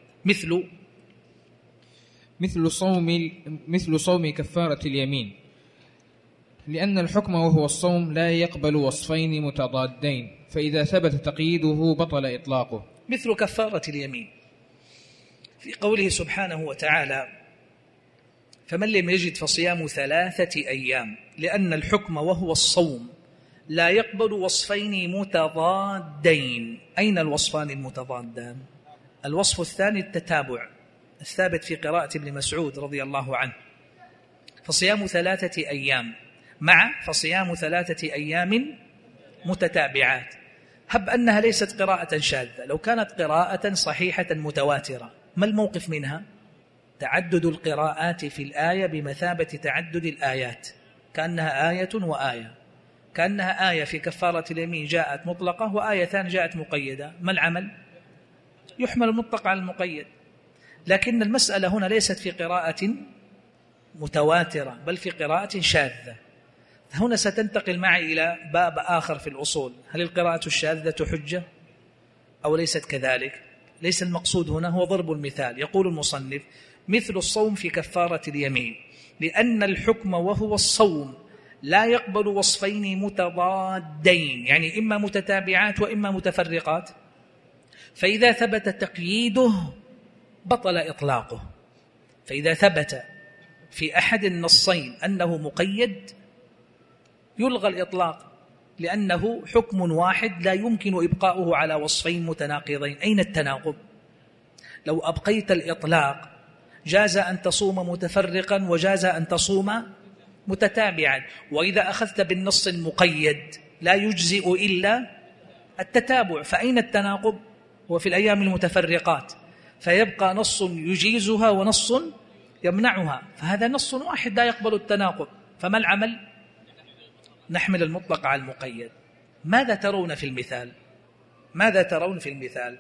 مثل صوم كفارة اليمين، لأن الحكم وهو الصوم لا يقبل وصفين متضادين، فإذا ثبت تقييده بطل إطلاقه. مثل كفارة اليمين في قوله سبحانه وتعالى: فمن لم يجد فصيام 3 أيام، لأن الحكم وهو الصوم لا يقبل وصفين متضادين. أين الوصفان المتضادان؟ الوصف الثاني التتابع الثابت في قراءة ابن مسعود رضي الله عنه: فصيام 3 أيام مع فصيام 3 أيام متتابعات. هب أنها ليست قراءة شاذة، لو كانت قراءة صحيحة متواترة ما الموقف منها؟ تعدد القراءات في الآية بمثابة تعدد الآيات، كأنها آية وآية، كأنها آية في كفارة اليمين جاءت مطلقة وآية ثانية جاءت مقيدة. ما العمل؟ يحمل المطلق على المقيد، لكن المسألة هنا ليست في قراءة متواترة بل في قراءة شاذة. هنا ستنتقل معي إلى باب آخر في الأصول، هل القراءة الشاذة حجة أو ليست كذلك؟ ليس المقصود هنا هو ضرب المثال. يقول المصنف: مثل الصوم في كفارة اليمين، لأن الحكم وهو الصوم لا يقبل وصفين متضادين، يعني إما متتابعات وإما متفرقات، فإذا ثبت تقييده بطل إطلاقه. فإذا ثبت في أحد النصين أنه مقيد يلغى الإطلاق، لأنه حكم واحد لا يمكن إبقاؤه على وصفين متناقضين. أين التناقض؟ لو أبقيت الإطلاق جاز أن تصوم متفرقا وجاز أن تصوم متتابعا، وإذا أخذت بالنص المقيد لا يجزئ إلا التتابع، فأين التناقض؟ هو في الأيام المتفرقات، فيبقى نص يجيزها ونص يمنعها، فهذا نص واحد لا يقبل التناقض. فما العمل؟ نحمل المطلق على المقيد. ماذا ترون في المثال؟ ماذا ترون في المثال؟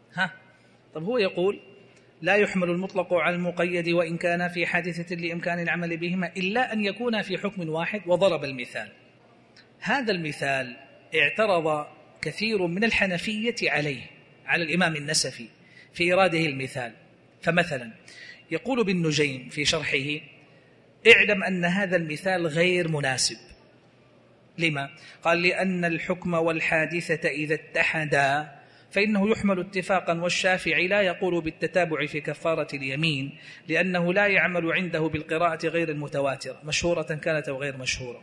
طب هو يقول: لا يحمل المطلق على المقيد وإن كان في حادثة لإمكان العمل بهما إلا أن يكون في حكم واحد، وضرب المثال. هذا المثال اعترض كثير من الحنفية على الإمام النسفي في إراده المثال. فمثلا يقول ابن نجيم في شرحه: اعلم أن هذا المثال غير مناسب. لما؟ قال: لأن الحكم والحادثة إذا اتحدا فإنه يحمل اتفاقا، والشافعي لا يقول بالتتابع في كفارة اليمين لأنه لا يعمل عنده بالقراءة غير المتواترة مشهورة كانت أو غير مشهورة.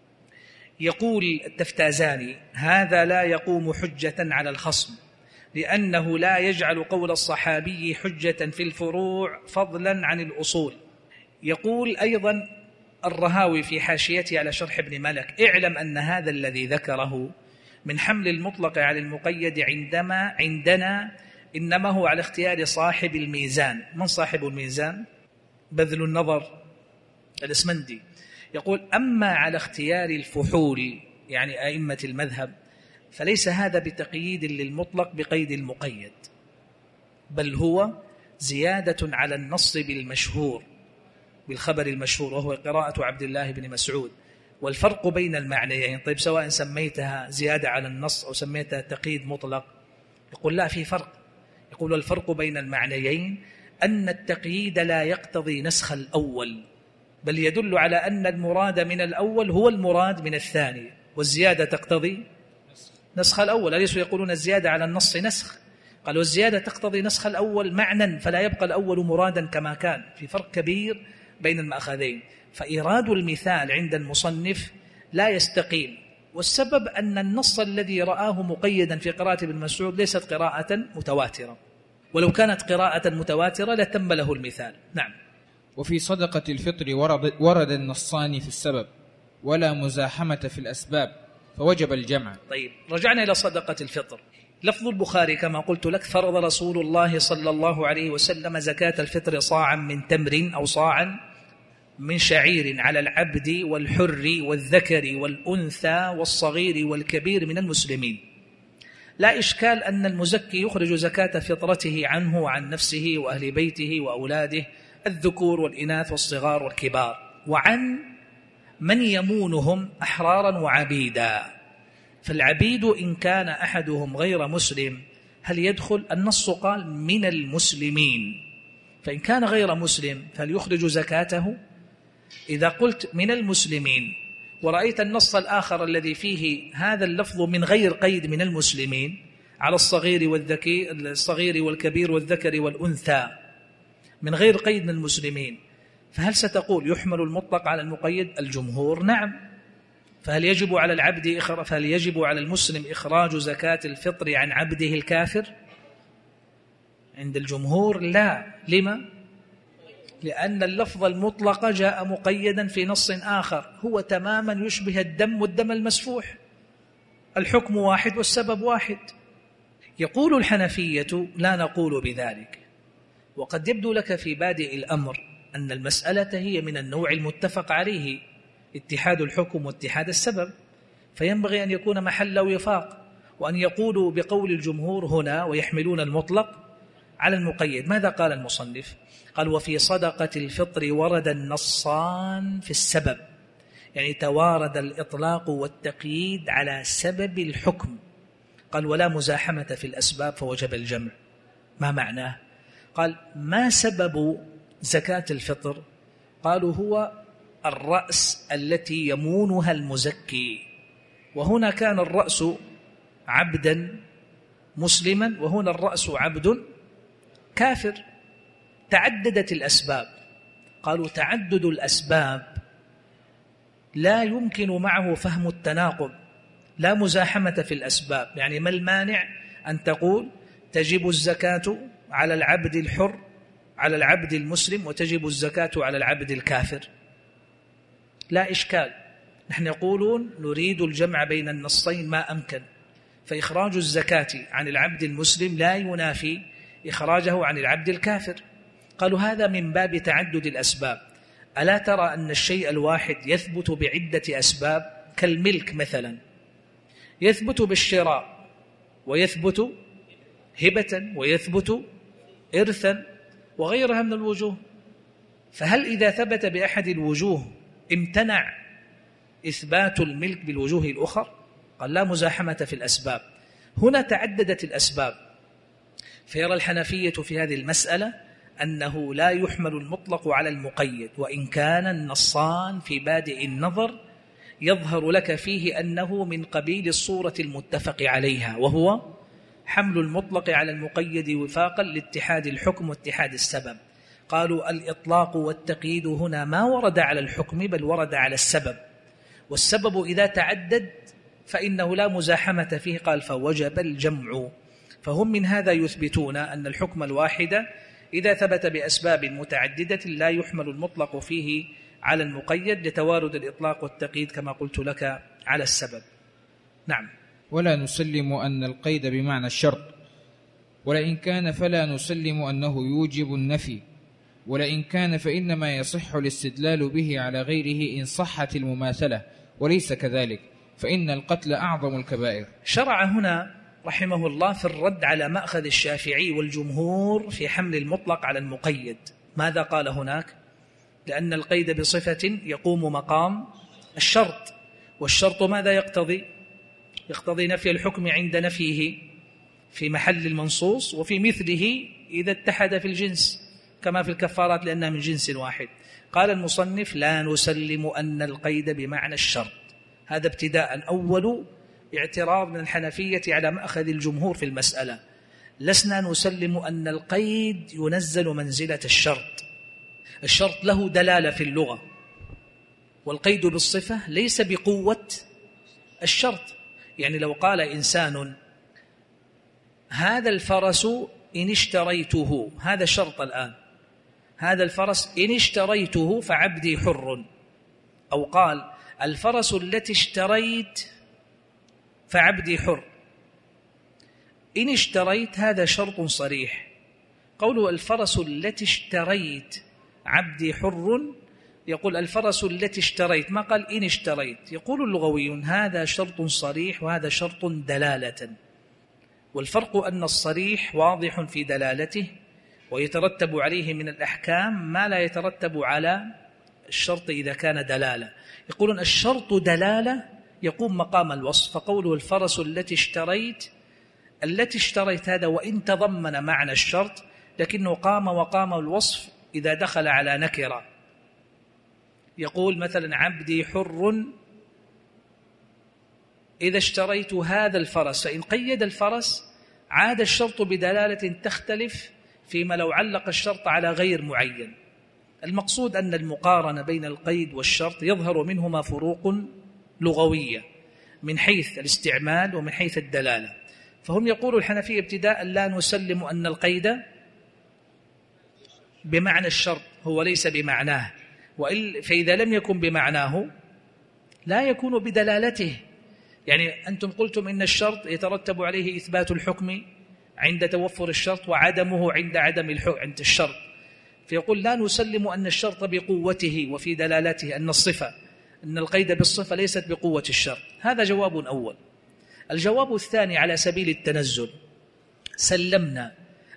يقول التفتازاني: هذا لا يقوم حجة على الخصم، لأنه لا يجعل قول الصحابي حجة في الفروع فضلا عن الأصول. يقول أيضا الرهاوي في حاشيته على شرح ابن ملك: اعلم أن هذا الذي ذكره من حمل المطلق على المقيد عندنا إنما هو على اختيار صاحب الميزان. من صاحب الميزان؟ بذل النظر الإسمندي. يقول: أما على اختيار الفحول يعني أئمة المذهب فليس هذا بتقييد للمطلق بقيد المقيد، بل هو زيادة على النص بالمشهور، بالخبر المشهور، وهو قراءة عبد الله بن مسعود. والفرق بين المعنيين، طيب سواء سميتها زيادة على النص أو سميتها تقييد مطلق، يقول لا، في فرق. يقول: الفرق بين المعنيين أن التقييد لا يقتضي نسخ الأول، بل يدل على أن المراد من الأول هو المراد من الثاني، والزيادة تقتضي نسخ الأول. أليسوا يقولون الزيادة على النص نسخ؟ قالوا الزيادة تقتضي نسخ الأول معنى، فلا يبقى الأول مرادا كما كان. في فرق كبير بين المأخذين. فإيراد المثال عند المصنف لا يستقيم، والسبب أن النص الذي رآه مقيدا في قراءة ابن مسعود ليست قراءة متواترة، ولو كانت قراءة متواترة لتم له المثال. نعم. وفي صدقة الفطر ورد النصان في السبب ولا مزاحمة في الأسباب فوجب الجمع. طيب، رجعنا إلى صدقة الفطر. لفظ البخاري كما قلت لك: فرض رسول الله صلى الله عليه وسلم زكاة الفطر صاعا من تمر أو صاعا من شعير على العبد والحر والذكر والأنثى والصغير والكبير من المسلمين. لا إشكال أن المزكي يخرج زكاة فطرته عنه وعن نفسه وأهل بيته وأولاده الذكور والإناث والصغار والكبار، وعن من يمونهم أحرارا وعبيدا. فالعبيد إن كان أحدهم غير مسلم هل يدخل؟ النص قال من المسلمين، فإن كان غير مسلم فليخرج زكاته. إذا قلت من المسلمين ورأيت النص الآخر الذي فيه هذا اللفظ من غير قيد من المسلمين على الصغير والكبير والذكر والأنثى من غير قيد من المسلمين، فهل ستقول يحمل المطلق على المقيد؟ الجمهور نعم. فهل يجب على المسلم إخراج زكاة الفطر عن عبده الكافر؟ عند الجمهور لا. لما؟ لأن اللفظ المطلق جاء مقيدا في نص آخر هو تماما يشبه الدم والدم المسفوح، الحكم واحد والسبب واحد. يقول الحنفية: لا نقول بذلك. وقد يبدو لك في بادئ الأمر أن المسألة هي من النوع المتفق عليه، اتحاد الحكم واتحاد السبب، فينبغي أن يكون محل وفاق، وأن يقولوا بقول الجمهور هنا ويحملون المطلق على المقيد. ماذا قال المصنف؟ قال وفي صدقة الفطر ورد النصان في السبب، يعني توارد الإطلاق والتقييد على سبب الحكم. قال ولا مزاحمة في الأسباب فوجب الجمع. ما معناه؟ قال ما سبب زكاة الفطر؟ قالوا هو الرأس التي يمونها المزكي، وهنا كان الرأس عبدا مسلما وهنا الرأس عبد كافر. تعددت الأسباب. قالوا تعدد الأسباب لا يمكن معه فهم التناقض، لا مزاحمة في الأسباب. يعني ما المانع أن تقول تجب الزكاة على العبد الحر على العبد المسلم وتجب الزكاة على العبد الكافر؟ لا إشكال. نحن يقولون نريد الجمع بين النصين ما أمكن، فإخراج الزكاة عن العبد المسلم لا ينافي إخراجه عن العبد الكافر. قالوا هذا من باب تعدد الأسباب. ألا ترى أن الشيء الواحد يثبت بعدة أسباب؟ كالملك مثلا يثبت بالشراء ويثبت هبة ويثبت إرثا وغيرها من الوجوه. فهل إذا ثبت بأحد الوجوه امتنع إثبات الملك بالوجوه الأخر؟ قال لا مزاحمة في الأسباب. هنا تعددت الأسباب، فيرى الحنفية في هذه المسألة أنه لا يحمل المطلق على المقيد، وإن كان النصان في بادئ النظر يظهر لك فيه أنه من قبيل الصورة المتفق عليها، وهو حمل المطلق على المقيد وفاقا لاتحاد الحكم واتحاد السبب. قالوا الإطلاق والتقييد هنا ما ورد على الحكم بل ورد على السبب، والسبب إذا تعدد فإنه لا مزاحمة فيه. قال فوجب الجمع. فهم من هذا يثبتون أن الحكم الواحد إذا ثبت بأسباب متعددة لا يحمل المطلق فيه على المقيد لتوارد الإطلاق والتقييد كما قلت لك على السبب. نعم. ولا نسلم أن القيد بمعنى الشرط، ولئن كان فلا نسلم أنه يوجب النفي، ولئن كان فإنما يصح الاستدلال به على غيره إن صحت المماثلة، وليس كذلك فإن القتل أعظم الكبائر. شرع هنا رحمه الله في الرد على مأخذ الشافعي والجمهور في حمل المطلق على المقيد. ماذا قال هناك؟ لأن القيد بصفة يقوم مقام الشرط، والشرط ماذا يقتضي؟ يقتضي نفي الحكم عند نفيه في محل المنصوص، وفي مثله إذا اتحد في الجنس كما في الكفارات لأنها من جنس واحد. قال المصنف لا نسلم أن القيد بمعنى الشرط. هذا ابتداء أول اعتراض من الحنفية على مأخذ الجمهور في المسألة. لسنا نسلم أن القيد ينزل منزلة الشرط. الشرط له دلالة في اللغة، والقيد بالصفة ليس بقوة الشرط. يعني لو قال إنسان هذا الفرس إن اشتريته، هذا شرط الآن، هذا الفرس إن اشتريته فعبدي حر، أو قال الفرس التي اشتريت فعبدي حر. إن اشتريت هذا شرط صريح. قوله الفرس التي اشتريت عبدي حر، يقول الفرس التي اشتريت، ما قال إن اشتريت. يقول اللغويون هذا شرط صريح وهذا شرط دلالة، والفرق أن الصريح واضح في دلالته ويترتب عليه من الأحكام ما لا يترتب على الشرط إذا كان دلالة. يقولون الشرط دلالة يقوم مقام الوصف، فقوله الفرس التي اشتريت، التي اشتريت هذا وإن تضمن معنى الشرط لكنه قام وقام الوصف إذا دخل على نكرة. يقول مثلا عبدي حر إذا اشتريت هذا الفرس، فإن قيد الفرس عاد الشرط بدلالة تختلف فيما لو علق الشرط على غير معين. المقصود أن المقارنة بين القيد والشرط يظهر منهما فروق لغوية من حيث الاستعمال ومن حيث الدلالة. فهم يقولوا الحنفية ابتداء لا نسلم أن القيد بمعنى الشرط، هو ليس بمعناه، فإذا لم يكن بمعناه لا يكون بدلالته. يعني أنتم قلتم إن الشرط يترتب عليه إثبات الحكم عند توفر الشرط وعدمه عند الشرط، فيقول لا نسلم أن الشرط بقوته وفي دلالته، أن الصفة أن القيد بالصفة ليست بقوة الشرط. هذا جواب أول. الجواب الثاني على سبيل التنزل، سلمنا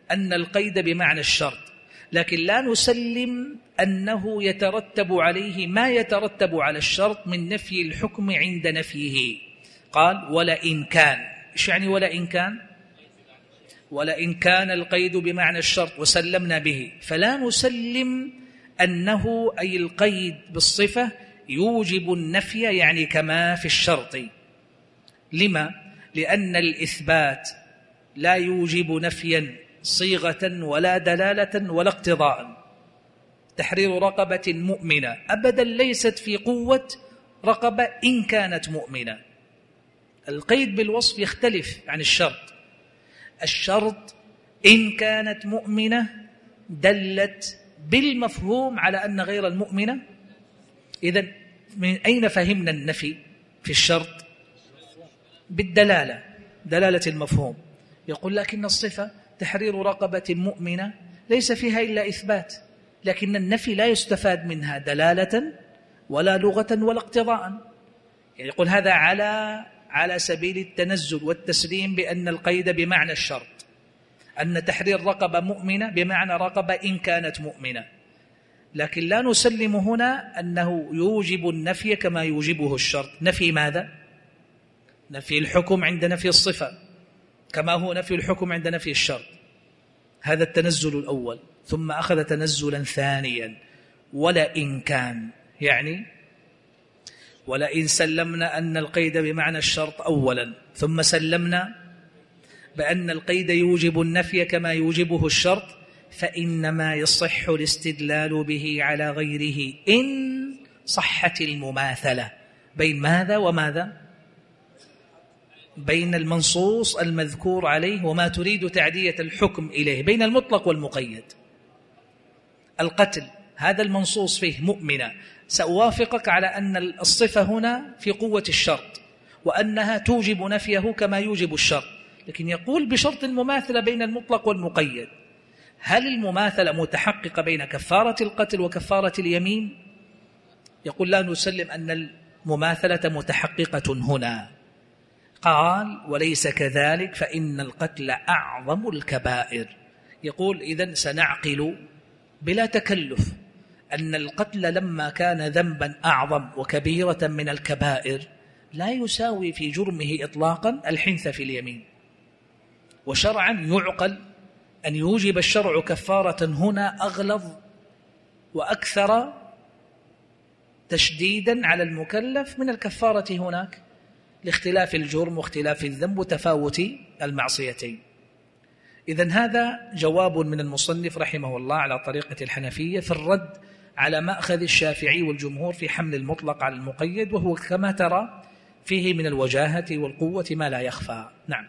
أن القيد بمعنى الشرط، لكن لا نسلم أنه يترتب عليه ما يترتب على الشرط من نفي الحكم عند نفيه. قال ولئن كان. إيش يعني ولئن كان؟ ولئن كان القيد بمعنى الشرط وسلمنا به، فلا نسلم أنه أي القيد بالصفة يوجب النفي يعني كما في الشرط. لما؟ لأن الإثبات لا يوجب نفيا صيغة ولا دلالة ولا اقتضاء. تحرير رقبة مؤمنة أبدا ليست في قوة رقبة إن كانت مؤمنة. القيد بالوصف يختلف عن الشرط. الشرط إن كانت مؤمنة دلت بالمفهوم على أن غير المؤمنة. إذن من أين فهمنا النفي في الشرط؟ بالدلالة، دلالة المفهوم. يقول لكن الصفة تحرير رقبة مؤمنة ليس فيها إلا إثبات، لكن النفي لا يستفاد منها دلالة ولا لغة ولا اقتضاء. يعني يقول هذا على سبيل التنزل والتسليم بأن القيد بمعنى الشرط، أن تحرير رقبة مؤمنة بمعنى رقبة إن كانت مؤمنة، لكن لا نسلم هنا أنه يوجب النفي كما يوجبه الشرط. نفي ماذا؟ نفي الحكم عند نفي الصفة كما هو نفي الحكم عند نفي الشرط. هذا التنزل الأول. ثم أخذ تنزلا ثانيا ولئن كان، يعني ولئن سلمنا أن القيد بمعنى الشرط أولا، ثم سلمنا بأن القيد يوجب النفي كما يوجبه الشرط، فإنما يصح الاستدلال به على غيره إن صحت المماثلة بين ماذا وماذا؟ بين المنصوص المذكور عليه وما تريد تعدية الحكم إليه، بين المطلق والمقيد. القتل هذا المنصوص فيه مؤمنة، سأوافقك على أن الصفة هنا في قوة الشرط وأنها توجب نفيه كما يوجب الشرط، لكن يقول بشرط المماثلة بين المطلق والمقيد. هل المماثلة متحققة بين كفارة القتل وكفارة اليمين؟ يقول لا نسلم أن المماثلة متحققة هنا. قال وليس كذلك فإن القتل أعظم الكبائر. يقول إذن سنعقل بلا تكلف أن القتل لما كان ذنبا أعظم وكبيرة من الكبائر لا يساوي في جرمه إطلاقا الحنث في اليمين. وشرعا يعقل أن يوجب الشرع كفارة هنا أغلظ وأكثر تشديدا على المكلف من الكفارة هناك، لاختلاف الجرم واختلاف الذنب وتفاوت المعصيتين. إذن هذا جواب من المصنف رحمه الله على طريقة الحنفية في الرد على مأخذ الشافعي والجمهور في حمل المطلق على المقيد، وهو كما ترى فيه من الوجاهة والقوة ما لا يخفى. نعم.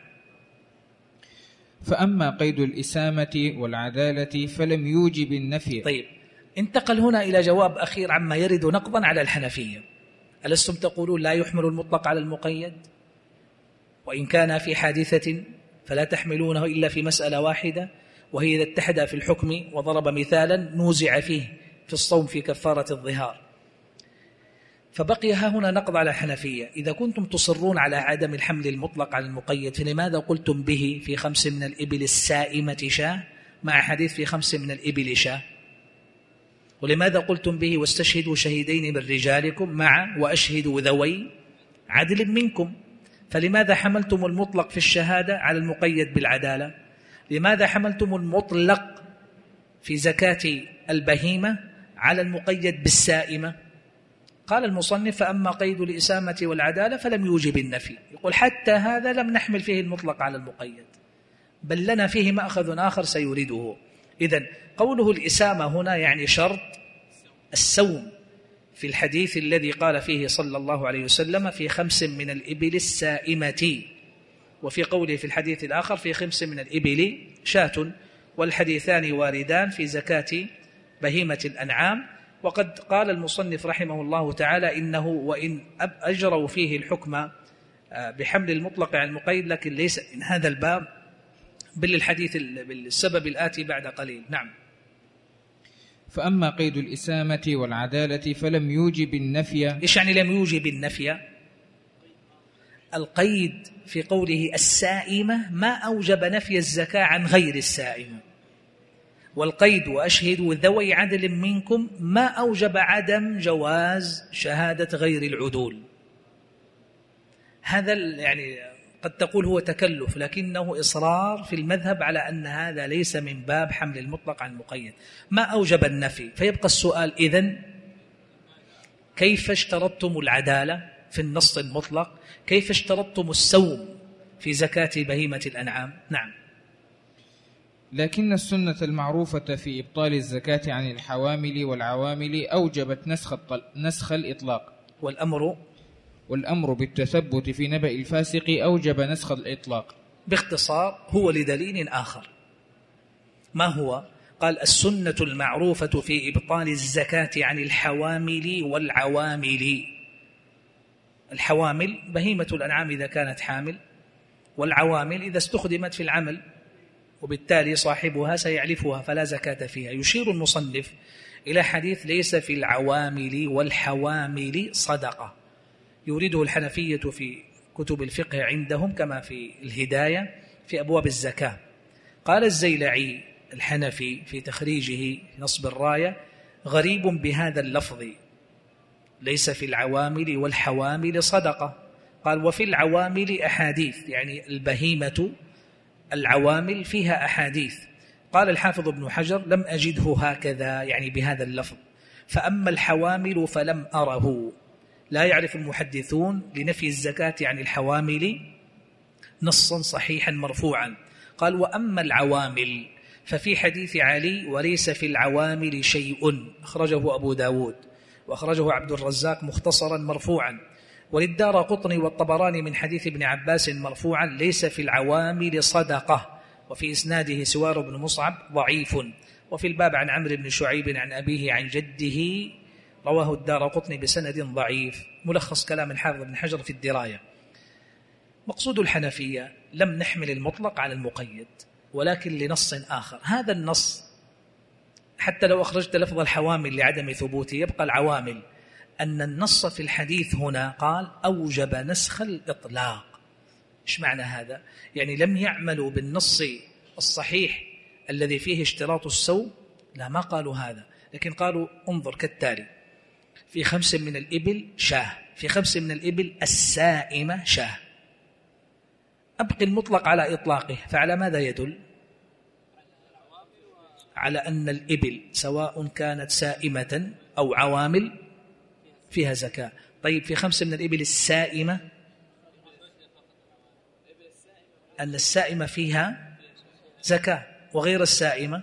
فأما قيد الإسامة والعدالة فلم يوجب النفي. طيب، انتقل هنا إلى جواب أخير عما يرد نقضا على الحنفية. ألستم تقولون لا يحمل المطلق على المقيد؟ وإن كان في حادثة فلا تحملونه إلا في مسألة واحدة، وهي إذا اتحد في الحكم، وضرب مثالا نوزع فيه في الصوم في كفارة الظهار. فبقي هنا نقض على الحنفية. إذا كنتم تصرون على عدم الحمل المطلق على المقيد، فلماذا قلتم به في 5 من الإبل السائمة شاة مع حديث في 5 من الإبل شاة؟ ولماذا قلتم به واستشهدوا شهيدين من رجالكم مع وأشهدوا ذوي عدل منكم؟ فلماذا حملتم المطلق في الشهادة على المقيد بالعدالة؟ لماذا حملتم المطلق في زكاة البهيمة على المقيد بالسائمة؟ قال المصنف فأما قيد الإسامة والعدالة فلم يوجب النفي. يقول حتى هذا لم نحمل فيه المطلق على المقيد، بل لنا فيه مأخذ آخر سيريده. إذن قوله الإسامة هنا يعني شرط السوم في الحديث الذي قال فيه صلى الله عليه وسلم في 5 من الإبل السائمة، وفي قوله في الحديث الآخر في 5 من الإبل شاة، والحديثان واردان في زكاة بهيمة الأنعام. وقد قال المصنف رحمه الله تعالى إنه وإن أجروا فيه الحكم بحمل المطلق على المقيد لكن ليس من هذا الباب، بل الحديث بالسبب الآتي بعد قليل. نعم. فأما قيد الإسامة والعدالة فلم يوجب النفي. إيش يعني لم يوجب النفي؟ القيد في قوله السائمة ما أوجب نفي الزكاة عن غير السائمة، والقيد وأشهدوا ذوي عدل منكم ما أوجب عدم جواز شهادة غير العدول. هذا يعني قد تقول هو تكلف، لكنه إصرار في المذهب على أن هذا ليس من باب حمل المطلق عن المقيد، ما أوجب النفي. فيبقى السؤال إذن كيف اشترطتم العدالة في النص المطلق؟ كيف اشترطتم السوم في زكاة بهيمة الأنعام؟ نعم. لكن السنة المعروفة في إبطال الزكاة عن الحوامل والعوامل أوجبت نسخ الإطلاق، والأمر بالتثبت في نبأ الفاسق أوجب نسخ الإطلاق. باختصار هو لدليل آخر. ما هو؟ قال السنة المعروفة في إبطال الزكاة عن الحوامل والعوامل. الحوامل بهيمة الأنعام إذا كانت حامل، والعوامل إذا استخدمت في العمل، وبالتالي صاحبها سيعلفها فلا زكاة فيها. يشير المصنف إلى حديث ليس في العوامل والحوامل صدقة، يريده الحنفية في كتب الفقه عندهم كما في الهداية في أبواب الزكاة. قال الزيلعي الحنفي في تخريجه نصب الراية غريب بهذا اللفظ ليس في العوامل والحوامل صدقة. قال وفي العوامل أحاديث، يعني البهيمة العوامل فيها أحاديث. قال الحافظ ابن حجر لم أجده هكذا، يعني بهذا اللفظ. فأما الحوامل فلم أره. لا يعرف المحدثون لنفي الزكاة عن الحوامل نصا صحيحا مرفوعا. قال وأما العوامل ففي حديث علي وليس في العوامل شيء، أخرجه أبو داود وأخرجه عبد الرزاق مختصرا مرفوعا. وللدارقطني والطبراني من حديث ابن عباس مرفوعا ليس في العوامل صدقة، وفي إسناده سوار بن مصعب ضعيف. وفي الباب عن عمرو بن شعيب عن أبيه عن جده رواه الدارقطني بسند ضعيف. ملخص كلام الحافظ بن حجر في الدراية. مقصود الحنفية لم نحمل المطلق على المقيد، ولكن لنص آخر. هذا النص حتى لو أخرجت لفظ الحوامل لعدم ثبوته يبقى العوامل. أن النص في الحديث هنا قال أوجب نسخ الإطلاق. إيش معنى هذا؟ يعني لم يعملوا بالنص الصحيح الذي فيه اشتراط السوم، لا ما قالوا هذا، لكن قالوا انظر كالتالي: في 5 من الإبل شاه، في 5 من الإبل السائمة شاه. أبقي المطلق على إطلاقه، فعلى ماذا يدل؟ على أن الإبل سواء كانت سائمة أو عوامل فيها زكاة. طيب في 5 من الإبل السائمة، أن السائمة فيها زكاة وغير السائمة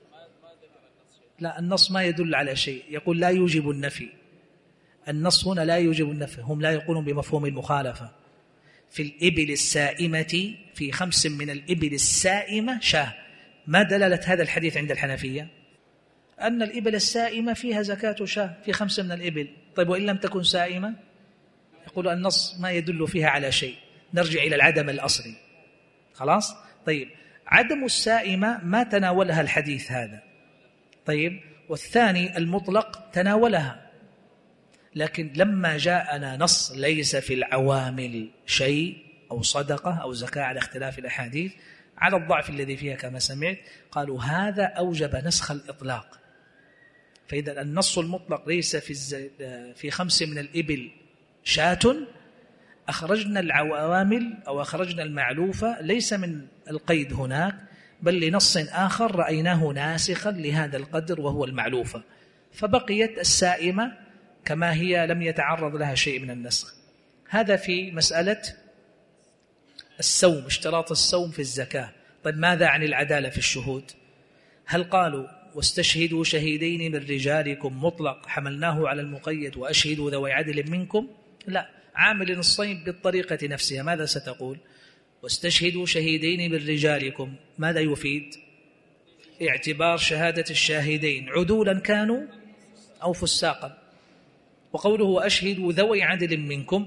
لا. النص ما يدل على شيء، يقول لا يوجب النفي. النص هنا لا يوجب النفي، هم لا يقولون بمفهوم المخالفة. في الإبل السائمة، في 5 من الإبل السائمة شاه. ما دلالة هذا الحديث عند الحنفية؟ أن الإبل السائمة فيها زكاة شاه في 5 من الإبل. طيب وإن لم تكن سائمة؟ يقول النص ما يدل فيها على شيء، نرجع إلى العدم الأصلي. خلاص؟ طيب عدم السائمة ما تناولها الحديث هذا. طيب والثاني المطلق تناولها، لكن لما جاءنا نص ليس في العوامل شيء أو صدقة أو زكاة على اختلاف الأحاديث على الضعف الذي فيها كما سمعت، قالوا هذا أوجب نسخ الإطلاق. فإذا النص المطلق ليس في 5 من الإبل شاة، أخرجنا العوامل أو أخرجنا المعلوفة ليس من القيد هناك، بل لنص آخر رأيناه ناسخا لهذا القدر وهو المعلوفة، فبقيت السائمة كما هي لم يتعرض لها شيء من النسخ. هذا في مسألة السوم، اشتراط السوم في الزكاة. طيب ماذا عن العدالة في الشهود؟ هل قالوا واستشهدوا شهيدين من رجالكم مطلق حملناه على المقيد وأشهدوا ذوي عدل منكم؟ لا، عامل الصيم بالطريقة نفسها. ماذا ستقول؟ واستشهدوا شهيدين من رجالكم، ماذا يفيد؟ اعتبار شهادة الشاهدين عدولا كانوا أو فساقا. وقوله وأشهدوا ذوي عدل منكم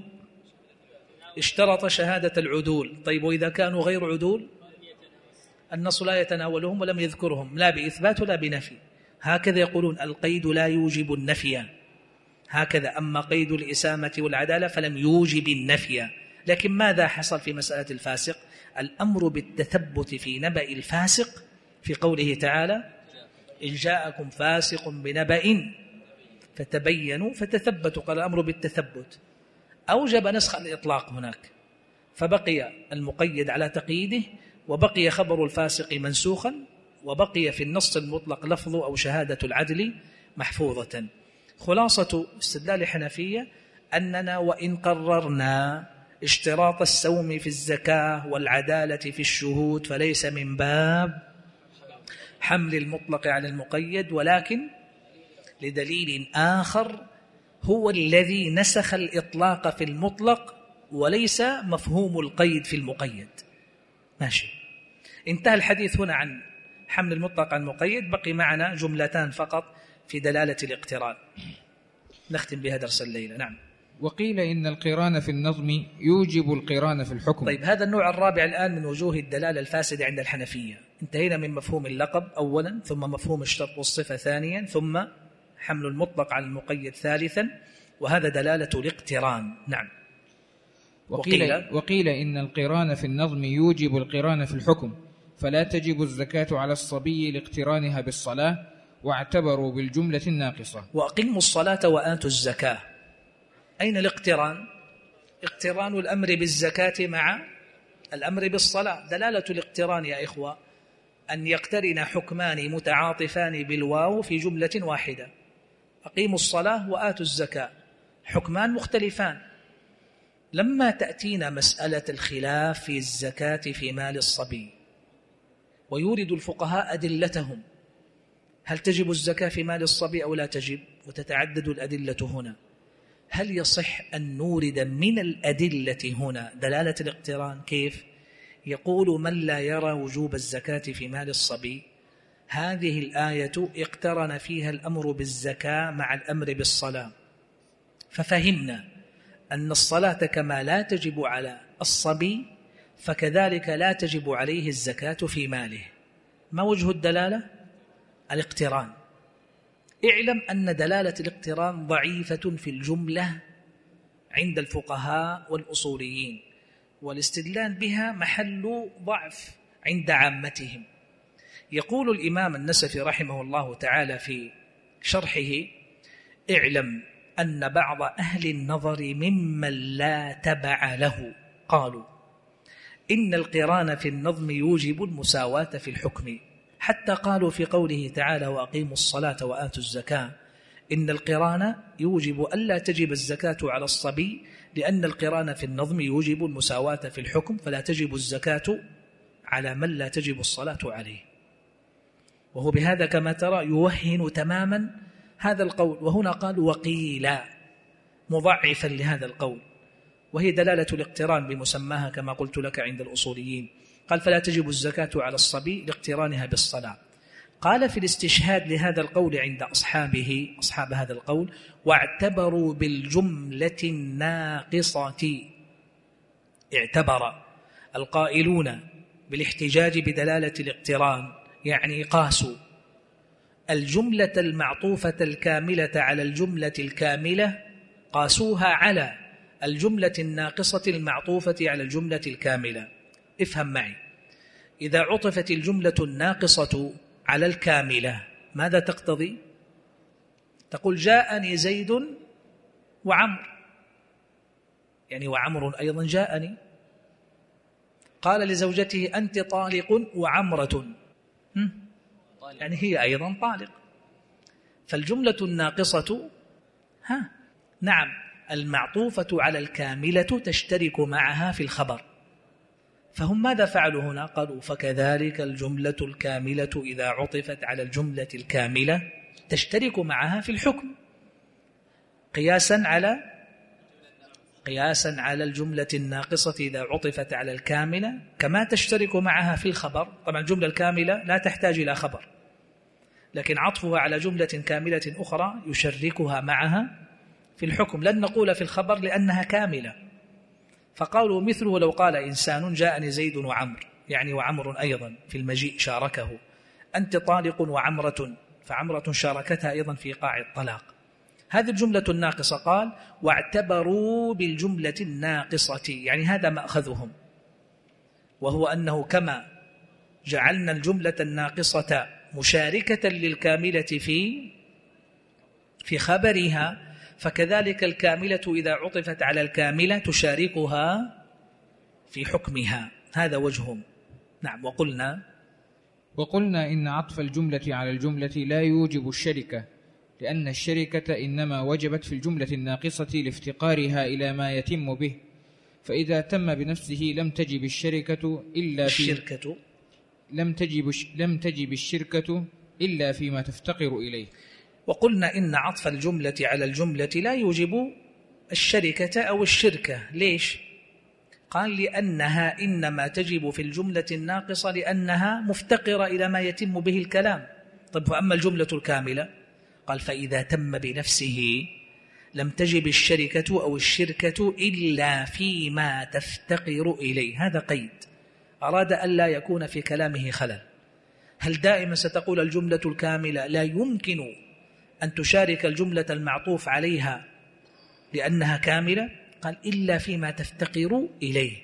اشترط شهادة العدول. طيب وإذا كانوا غير عدول؟ النص لا يتناولهم ولم يذكرهم لا بإثبات ولا بنفي. هكذا يقولون القيد لا يوجب النفي هكذا. أما قيد الإسامة والعدالة فلم يوجب النفي، لكن ماذا حصل في مسألة الفاسق؟ الأمر بالتثبت في نبأ الفاسق في قوله تعالى إن جاءكم فاسق بنبأ فتبينوا فتثبتوا، قال الأمر بالتثبت، أوجب نسخ الإطلاق هناك، فبقي المقيد على تقييده، وبقي خبر الفاسق منسوخا، وبقي في النص المطلق لفظ أو شهادة العدل محفوظة. خلاصة استدلال الحنفية أننا وإن قررنا اشتراط السوم في الزكاة والعدالة في الشهود فليس من باب حمل المطلق على المقيد، ولكن لدليل آخر هو الذي نسخ الإطلاق في المطلق وليس مفهوم القيد في المقيد. ماشي، انتهى الحديث هنا عن حمل المطلق على المقيد، بقي معنا جملتان فقط في دلالة الاقتران نختم بها درس الليلة. نعم. وقيل إن القران في النظم يوجب القران في الحكم. طيب، هذا النوع الرابع الآن من وجوه الدلالة الفاسدة عند الحنفية. انتهينا من مفهوم اللقب أولا، ثم مفهوم الشرط والصفة ثانيا، ثم حمل المطلق على المقيد ثالثا، وهذا دلالة الاقتران. نعم. وقيل إن القران في النظم يوجب القران في الحكم، فلا تجب الزكاة على الصبي لاقترانها بالصلاة، واعتبروا بالجملة الناقصة. وأقيموا الصلاة وآتوا الزكاة، أين الاقتران؟ اقتران الأمر بالزكاة مع الأمر بالصلاة. دلالة الاقتران يا إخوة أن يقترن حكمان متعاطفان بالواو في جملة واحدة. أقيموا الصلاة وآتوا الزكاة، حكمان مختلفان. لما تأتينا مسألة الخلاف في الزكاة في مال الصبي ويورد الفقهاء أدلتهم، هل تجب الزكاة في مال الصبي أو لا تجب؟ وتتعدد الأدلة هنا. هل يصح أن نورد من الأدلة هنا دلالة الاقتران؟ كيف؟ يقول من لا يرى وجوب الزكاة في مال الصبي، هذه الآية اقترن فيها الأمر بالزكاة مع الأمر بالصلاة، ففهمنا أن الصلاة كما لا تجب على الصبي فكذلك لا تجب عليه الزكاة في ماله. ما وجه الدلالة؟ الاقتران. اعلم أن دلالة الاقتران ضعيفة في الجملة عند الفقهاء والأصوليين، والاستدلال بها محل ضعف عند عامتهم. يقول الإمام النسفي رحمه الله تعالى في شرحه: اعلم أن بعض أهل النظر ممن لا تبع له قالوا إن القران في النظم يوجب المساواة في الحكم، حتى قالوا في قوله تعالى وأقيموا الصلاة وآتوا الزكاة إن القران يوجب ألا تجب الزكاة على الصبي، لأن القران في النظم يوجب المساواة في الحكم، فلا تجب الزكاة على من لا تجب الصلاة عليه. وهو بهذا كما ترى يوهن تماما هذا القول، وهنا قال وقيل مضعفا لهذا القول، وهي دلالة الاقتران بمسماها كما قلت لك عند الأصوليين. قال فلا تجب الزكاة على الصبي لاقترانها بالصلاة. قال في الاستشهاد لهذا القول عند أصحاب هذا القول: واعتبروا بالجملة الناقصة. اعتبر القائلون بالاحتجاج بدلالة الاقتران يعني قاسوا الجملة المعطوفة الكاملة على الجملة الكاملة، قاسوها على الجملة الناقصة المعطوفة على الجملة الكاملة. افهم معي، إذا عطفت الجملة الناقصة على الكاملة ماذا تقتضي؟ تقول جاءني زيد وعمر، يعني وعمر أيضا جاءني. قال لزوجته أنت طالق وعمرة، يعني هي أيضا طالق. فالجملة الناقصة نعم المعطوفة على الكاملة تشترك معها في الخبر. فهم ماذا فعلوا هنا؟ قالوا فكذلك الجملة الكاملة إذا عطفت على الجملة الكاملة تشترك معها في الحكم، قياسا على الجملة الناقصة إذا عطفت على الكاملة، كما تشترك معها في الخبر. طبعا الجملة الكاملة لا تحتاج إلى خبر، لكن عطفها على جملة كاملة أخرى يشركها معها في الحكم. لن نقول في الخبر لأنها كاملة، فقالوا مثله لو قال إنسان جاءني زيد وعمر، يعني وعمر أيضا في المجيء شاركه. أنت طالق وعمرة، فعمرة شاركتها أيضا في إيقاع الطلاق. هذه الجملة الناقصة قال واعتبروا بالجملة الناقصة، يعني هذا مأخذهم، وهو أنه كما جعلنا الجملة الناقصة مشاركة للكاملة في خبرها، فكذلك الكاملة إذا عطفت على الكاملة تشاركها في حكمها. هذا وجههم. نعم. وقلنا إن عطف الجملة على الجملة لا يوجب الشركة، لأن الشركة إنما وجبت في الجملة الناقصة لافتقارها إلى ما يتم به، فإذا تم بنفسه لم تجب الشركة إلا فيما تفتقر إليه. وقلنا إن عطف الجملة على الجملة لا يوجب الشركة أو الشركة. ليش؟ قال لأنها إنما تجب في الجملة الناقصة لأنها مفتقرة إلى ما يتم به الكلام. طيب فأما الجملة الكاملة قال فإذا تم بنفسه لم تجب الشركة أو الشركة إلا فيما تفتقر إليه. هذا قيد، أراد ألا يكون في كلامه خلل. هل دائما ستقول الجملة الكاملة لا يمكن أن تشارك الجملة المعطوف عليها لأنها كاملة؟ قال إلا فيما تفتقر إليه،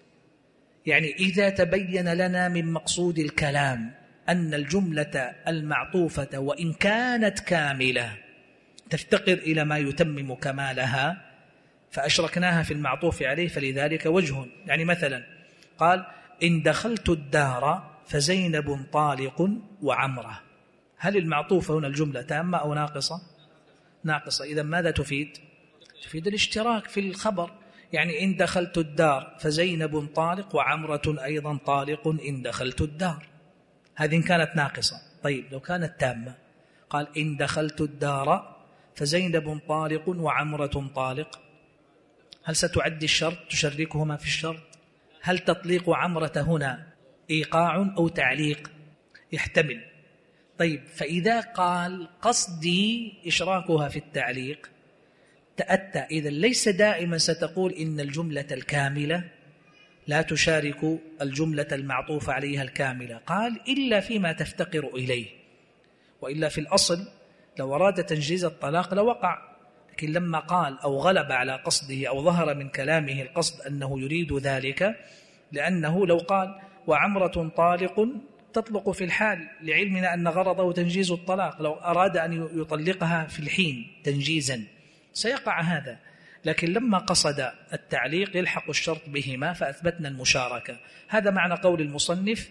يعني إذا تبين لنا من مقصود الكلام أن الجملة المعطوفة وإن كانت كاملة تفتقر إلى ما يتمم كمالها فأشركناها في المعطوف عليه، فلذلك وجه. يعني مثلا قال إن دخلت الدار فزينب طالق وعمرة، هل المعطوفة هنا الجملة تامة أو ناقصة؟ ناقصة. إذا ماذا تفيد؟ تفيد الاشتراك في الخبر. يعني إن دخلت الدار فزينب طالق وعمرة أيضا طالق إن دخلت الدار، هذه إن كانت ناقصة. طيب لو كانت تامة قال إن دخلت الدار فزينب طالق وعمرة طالق، هل ستعد الشرط تشركهما في الشرط؟ هل تطليق عمرة هنا إيقاع أو تعليق؟ يحتمل. طيب فإذا قال قصدي إشراكها في التعليق تأتى. إذن ليس دائما ستقول إن الجملة الكاملة لا تشارك الجملة المعطوف عليها الكاملة، قال إلا فيما تفتقر إليه، وإلا في الأصل لو أراد تنجيز الطلاق لوقع، لكن لما قال أو غلب على قصده أو ظهر من كلامه القصد أنه يريد ذلك، لأنه لو قال وعمرة طالق تطلق في الحال لعلمنا أن غرضه تنجيز الطلاق، لو أراد أن يطلقها في الحين تنجيزا سيقع هذا، لكن لما قصد التعليق يلحق الشرط بهما فأثبتنا المشاركة. هذا معنى قول المصنف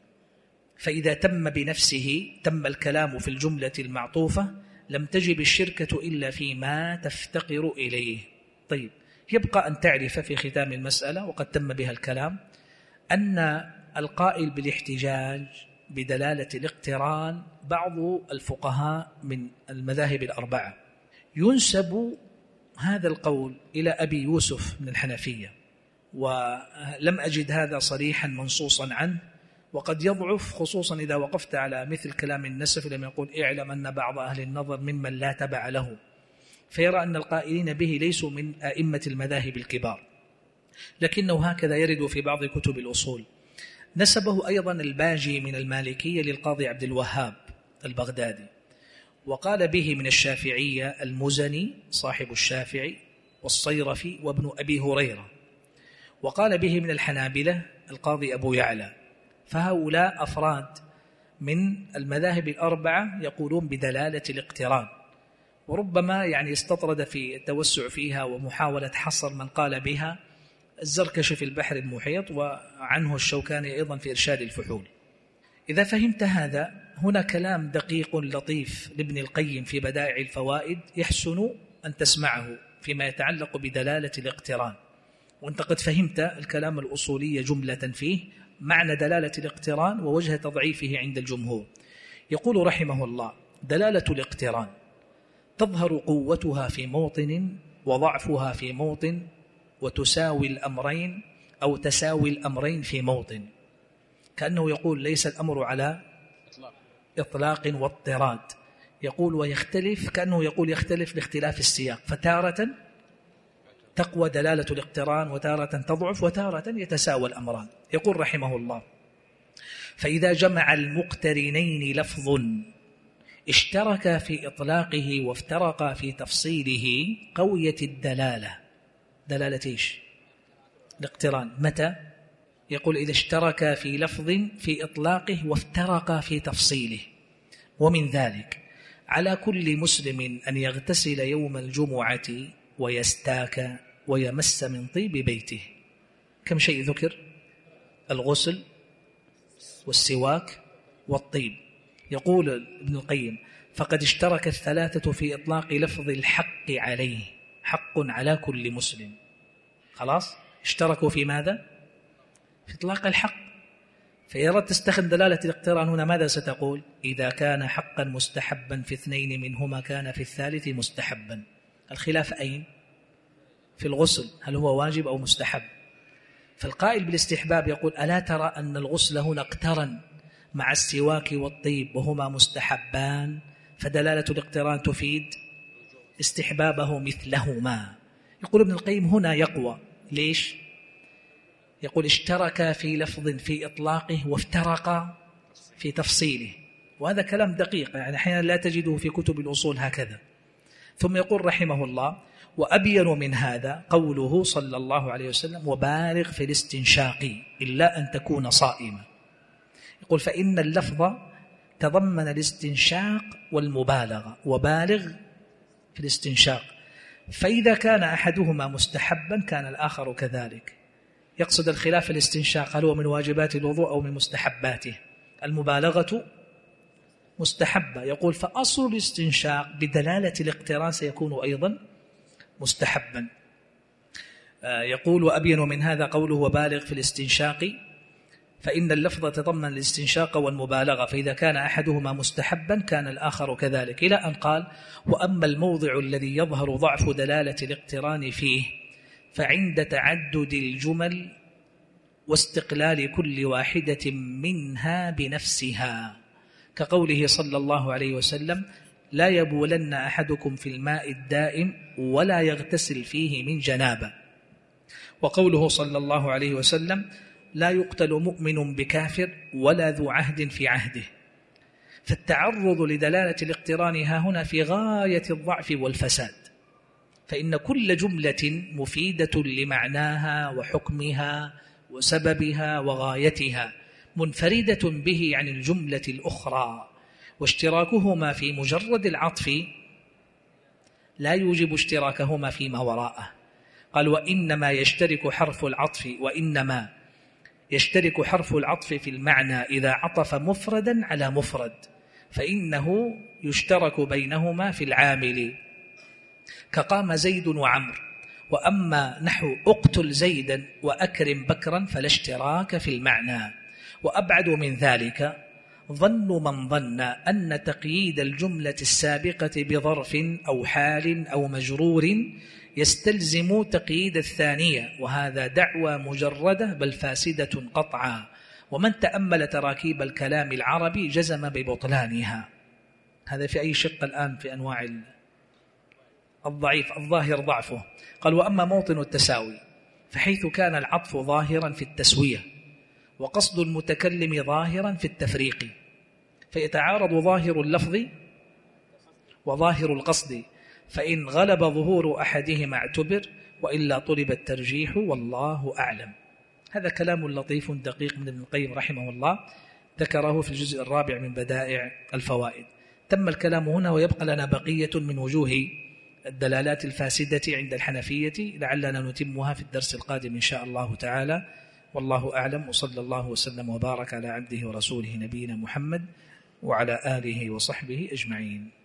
فإذا تم بنفسه، تم الكلام في الجملة المعطوفة، لم تجب الشركة إلا فيما تفتقر إليه. طيب يبقى أن تعرف في ختام المسألة وقد تم بها الكلام أن القائل بالاحتجاج بدلالة الاقتران بعض الفقهاء من المذاهب الأربعة ينسب هذا القول إلى أبي يوسف من الحنفية، ولم أجد هذا صريحا منصوصا عنه، وقد يضعف خصوصا إذا وقفت على مثل كلام النسف لما يقول اعلم أن بعض أهل النظر ممن لا تبع له، فيرى أن القائلين به ليسوا من أئمة المذاهب الكبار، لكنه هكذا يرد في بعض كتب الأصول. نسبه أيضا الباجي من المالكية للقاضي عبد الوهاب البغدادي، وقال به من الشافعية المزني صاحب الشافعي والصيرفي وابن أبي هريرة، وقال به من الحنابلة القاضي أبو يعلى. فهؤلاء أفراد من المذاهب الأربعة يقولون بدلالة الاقتران، وربما يعني استطرد في التوسع فيها ومحاولة حصر من قال بها الزركشي في البحر المحيط، وعنه الشوكاني أيضا في إرشاد الفحول. إذا فهمت هذا، هنا كلام دقيق لطيف لابن القيم في بدائع الفوائد يحسن أن تسمعه فيما يتعلق بدلالة الاقتران، وأنت قد فهمت الكلام الأصولي جملة فيه معنى دلالة الاقتران ووجه تضعيفه عند الجمهور. يقول رحمه الله دلالة الاقتران تظهر قوتها في موطن وضعفها في موطن، وتساوي الأمرين أو تساوي الأمرين في موطن. كأنه يقول ليس الأمر على إطلاق واضطراد، يقول ويختلف، كأنه يقول يختلف لاختلاف السياق، فتارة تقوى دلالة الاقتران وتارة تضعف وتارة يتساوى الأمران. يقول رحمه الله فإذا جمع المقترنين لفظ اشترك في إطلاقه وافترق في تفصيله قويت الدلالة. دلالة إيش؟ الاقتران. متى؟ يقول إذا اشترك في لفظ في إطلاقه وافترق في تفصيله. ومن ذلك على كل مسلم أن يغتسل يوم الجمعة ويستاك ويمس من طيب بيته. كم شيء ذكر؟ الغسل والسواك والطيب. يقول ابن القيم فقد اشترك الثلاثة في إطلاق لفظ الحق عليه، حق على كل مسلم. خلاص اشتركوا في ماذا؟ في إطلاق الحق. فيرى تستخدم دلالة الاقتران هنا ماذا ستقول؟ إذا كان حقا مستحبا في اثنين منهما كان في الثالث مستحبا. الخلاف أين؟ في الغسل، هل هو واجب أو مستحب؟ فالقائل بالاستحباب يقول ألا ترى أن الغسل هنا اقترن مع السواك والطيب وهما مستحبان، فدلالة الاقتران تفيد استحبابه مثلهما. يقول ابن القيم هنا يقوى. ليش؟ يقول اشترك في لفظ في إطلاقه وافترق في تفصيله، وهذا كلام دقيق يعني أحيانا لا تجده في كتب الأصول هكذا. ثم يقول رحمه الله وأبين من هذا قوله صلى الله عليه وسلم وبالغ في الاستنشاق إلا أن تكون صائما. يقول فإن اللفظ تضمن الاستنشاق والمبالغة، وبالغ في الاستنشاق، فإذا كان أحدهما مستحبا كان الآخر كذلك. يقصد الخلاف الاستنشاق هل هو من واجبات الوضوء أو من مستحباته؟ المبالغة مستحبة. يقول فأصل الاستنشاق بدلالة الاقتران سيكون أيضا مستحبا. يقول وأبين من هذا قوله وبالغ في الاستنشاق فإن اللفظ تضمن الاستنشاق والمبالغة، فإذا كان أحدهما مستحبا كان الآخر كذلك، إلى أن قال وأما الموضع الذي يظهر ضعف دلالة الاقتران فيه فعند تعدد الجمل واستقلال كل واحدة منها بنفسها، كقوله صلى الله عليه وسلم لا يبولن أحدكم في الماء الدائم ولا يغتسل فيه من جنابة، وقوله صلى الله عليه وسلم لا يقتل مؤمن بكافر ولا ذو عهد في عهده. فالتعرض لدلالة الاقتران ها هنا في غاية الضعف والفساد، فإن كل جملة مفيدة لمعناها وحكمها وسببها وغايتها منفردة به عن الجملة الأخرى، واشتراكهما في مجرد العطف لا يوجب اشتراكهما فيما وراءه. قال وإنما يشترك حرف العطف في المعنى إذا عطف مفردا على مفرد، فإنه يشترك بينهما في العامل، كقام زيد وعمر. وأما نحو اقتل زيدا وأكرم بكرا فلا اشتراك في المعنى. وأبعد من ذلك ظن من ظن أن تقييد الجملة السابقة بظرف أو حال أو مجرور يستلزم تقييد الثانية، وهذا دعوى مجردة بل فاسدة قطعا، ومن تأمل تراكيب الكلام العربي جزم ببطلانها. هذا في أي شق الآن في أنواع الضعيف الظاهر ضعفه. قال وأما موطن التساوي فحيث كان العطف ظاهرا في التسوية وقصد المتكلم ظاهرا في التفريق، فيتعارض ظاهر اللفظ وظاهر القصد، فإن غلب ظهور أحدهما اعتبر وإلا طلب الترجيح والله أعلم. هذا كلام لطيف دقيق من ابن القيم رحمه الله، ذكره في الجزء الرابع من بدائع الفوائد. تم الكلام هنا ويبقى لنا بقية من وجوه الدلالات الفاسدة عند الحنفية، لعلنا نتمها في الدرس القادم إن شاء الله تعالى، والله أعلم. وصلى الله وسلم وبارك على عبده ورسوله نبينا محمد وعلى آله وصحبه أجمعين.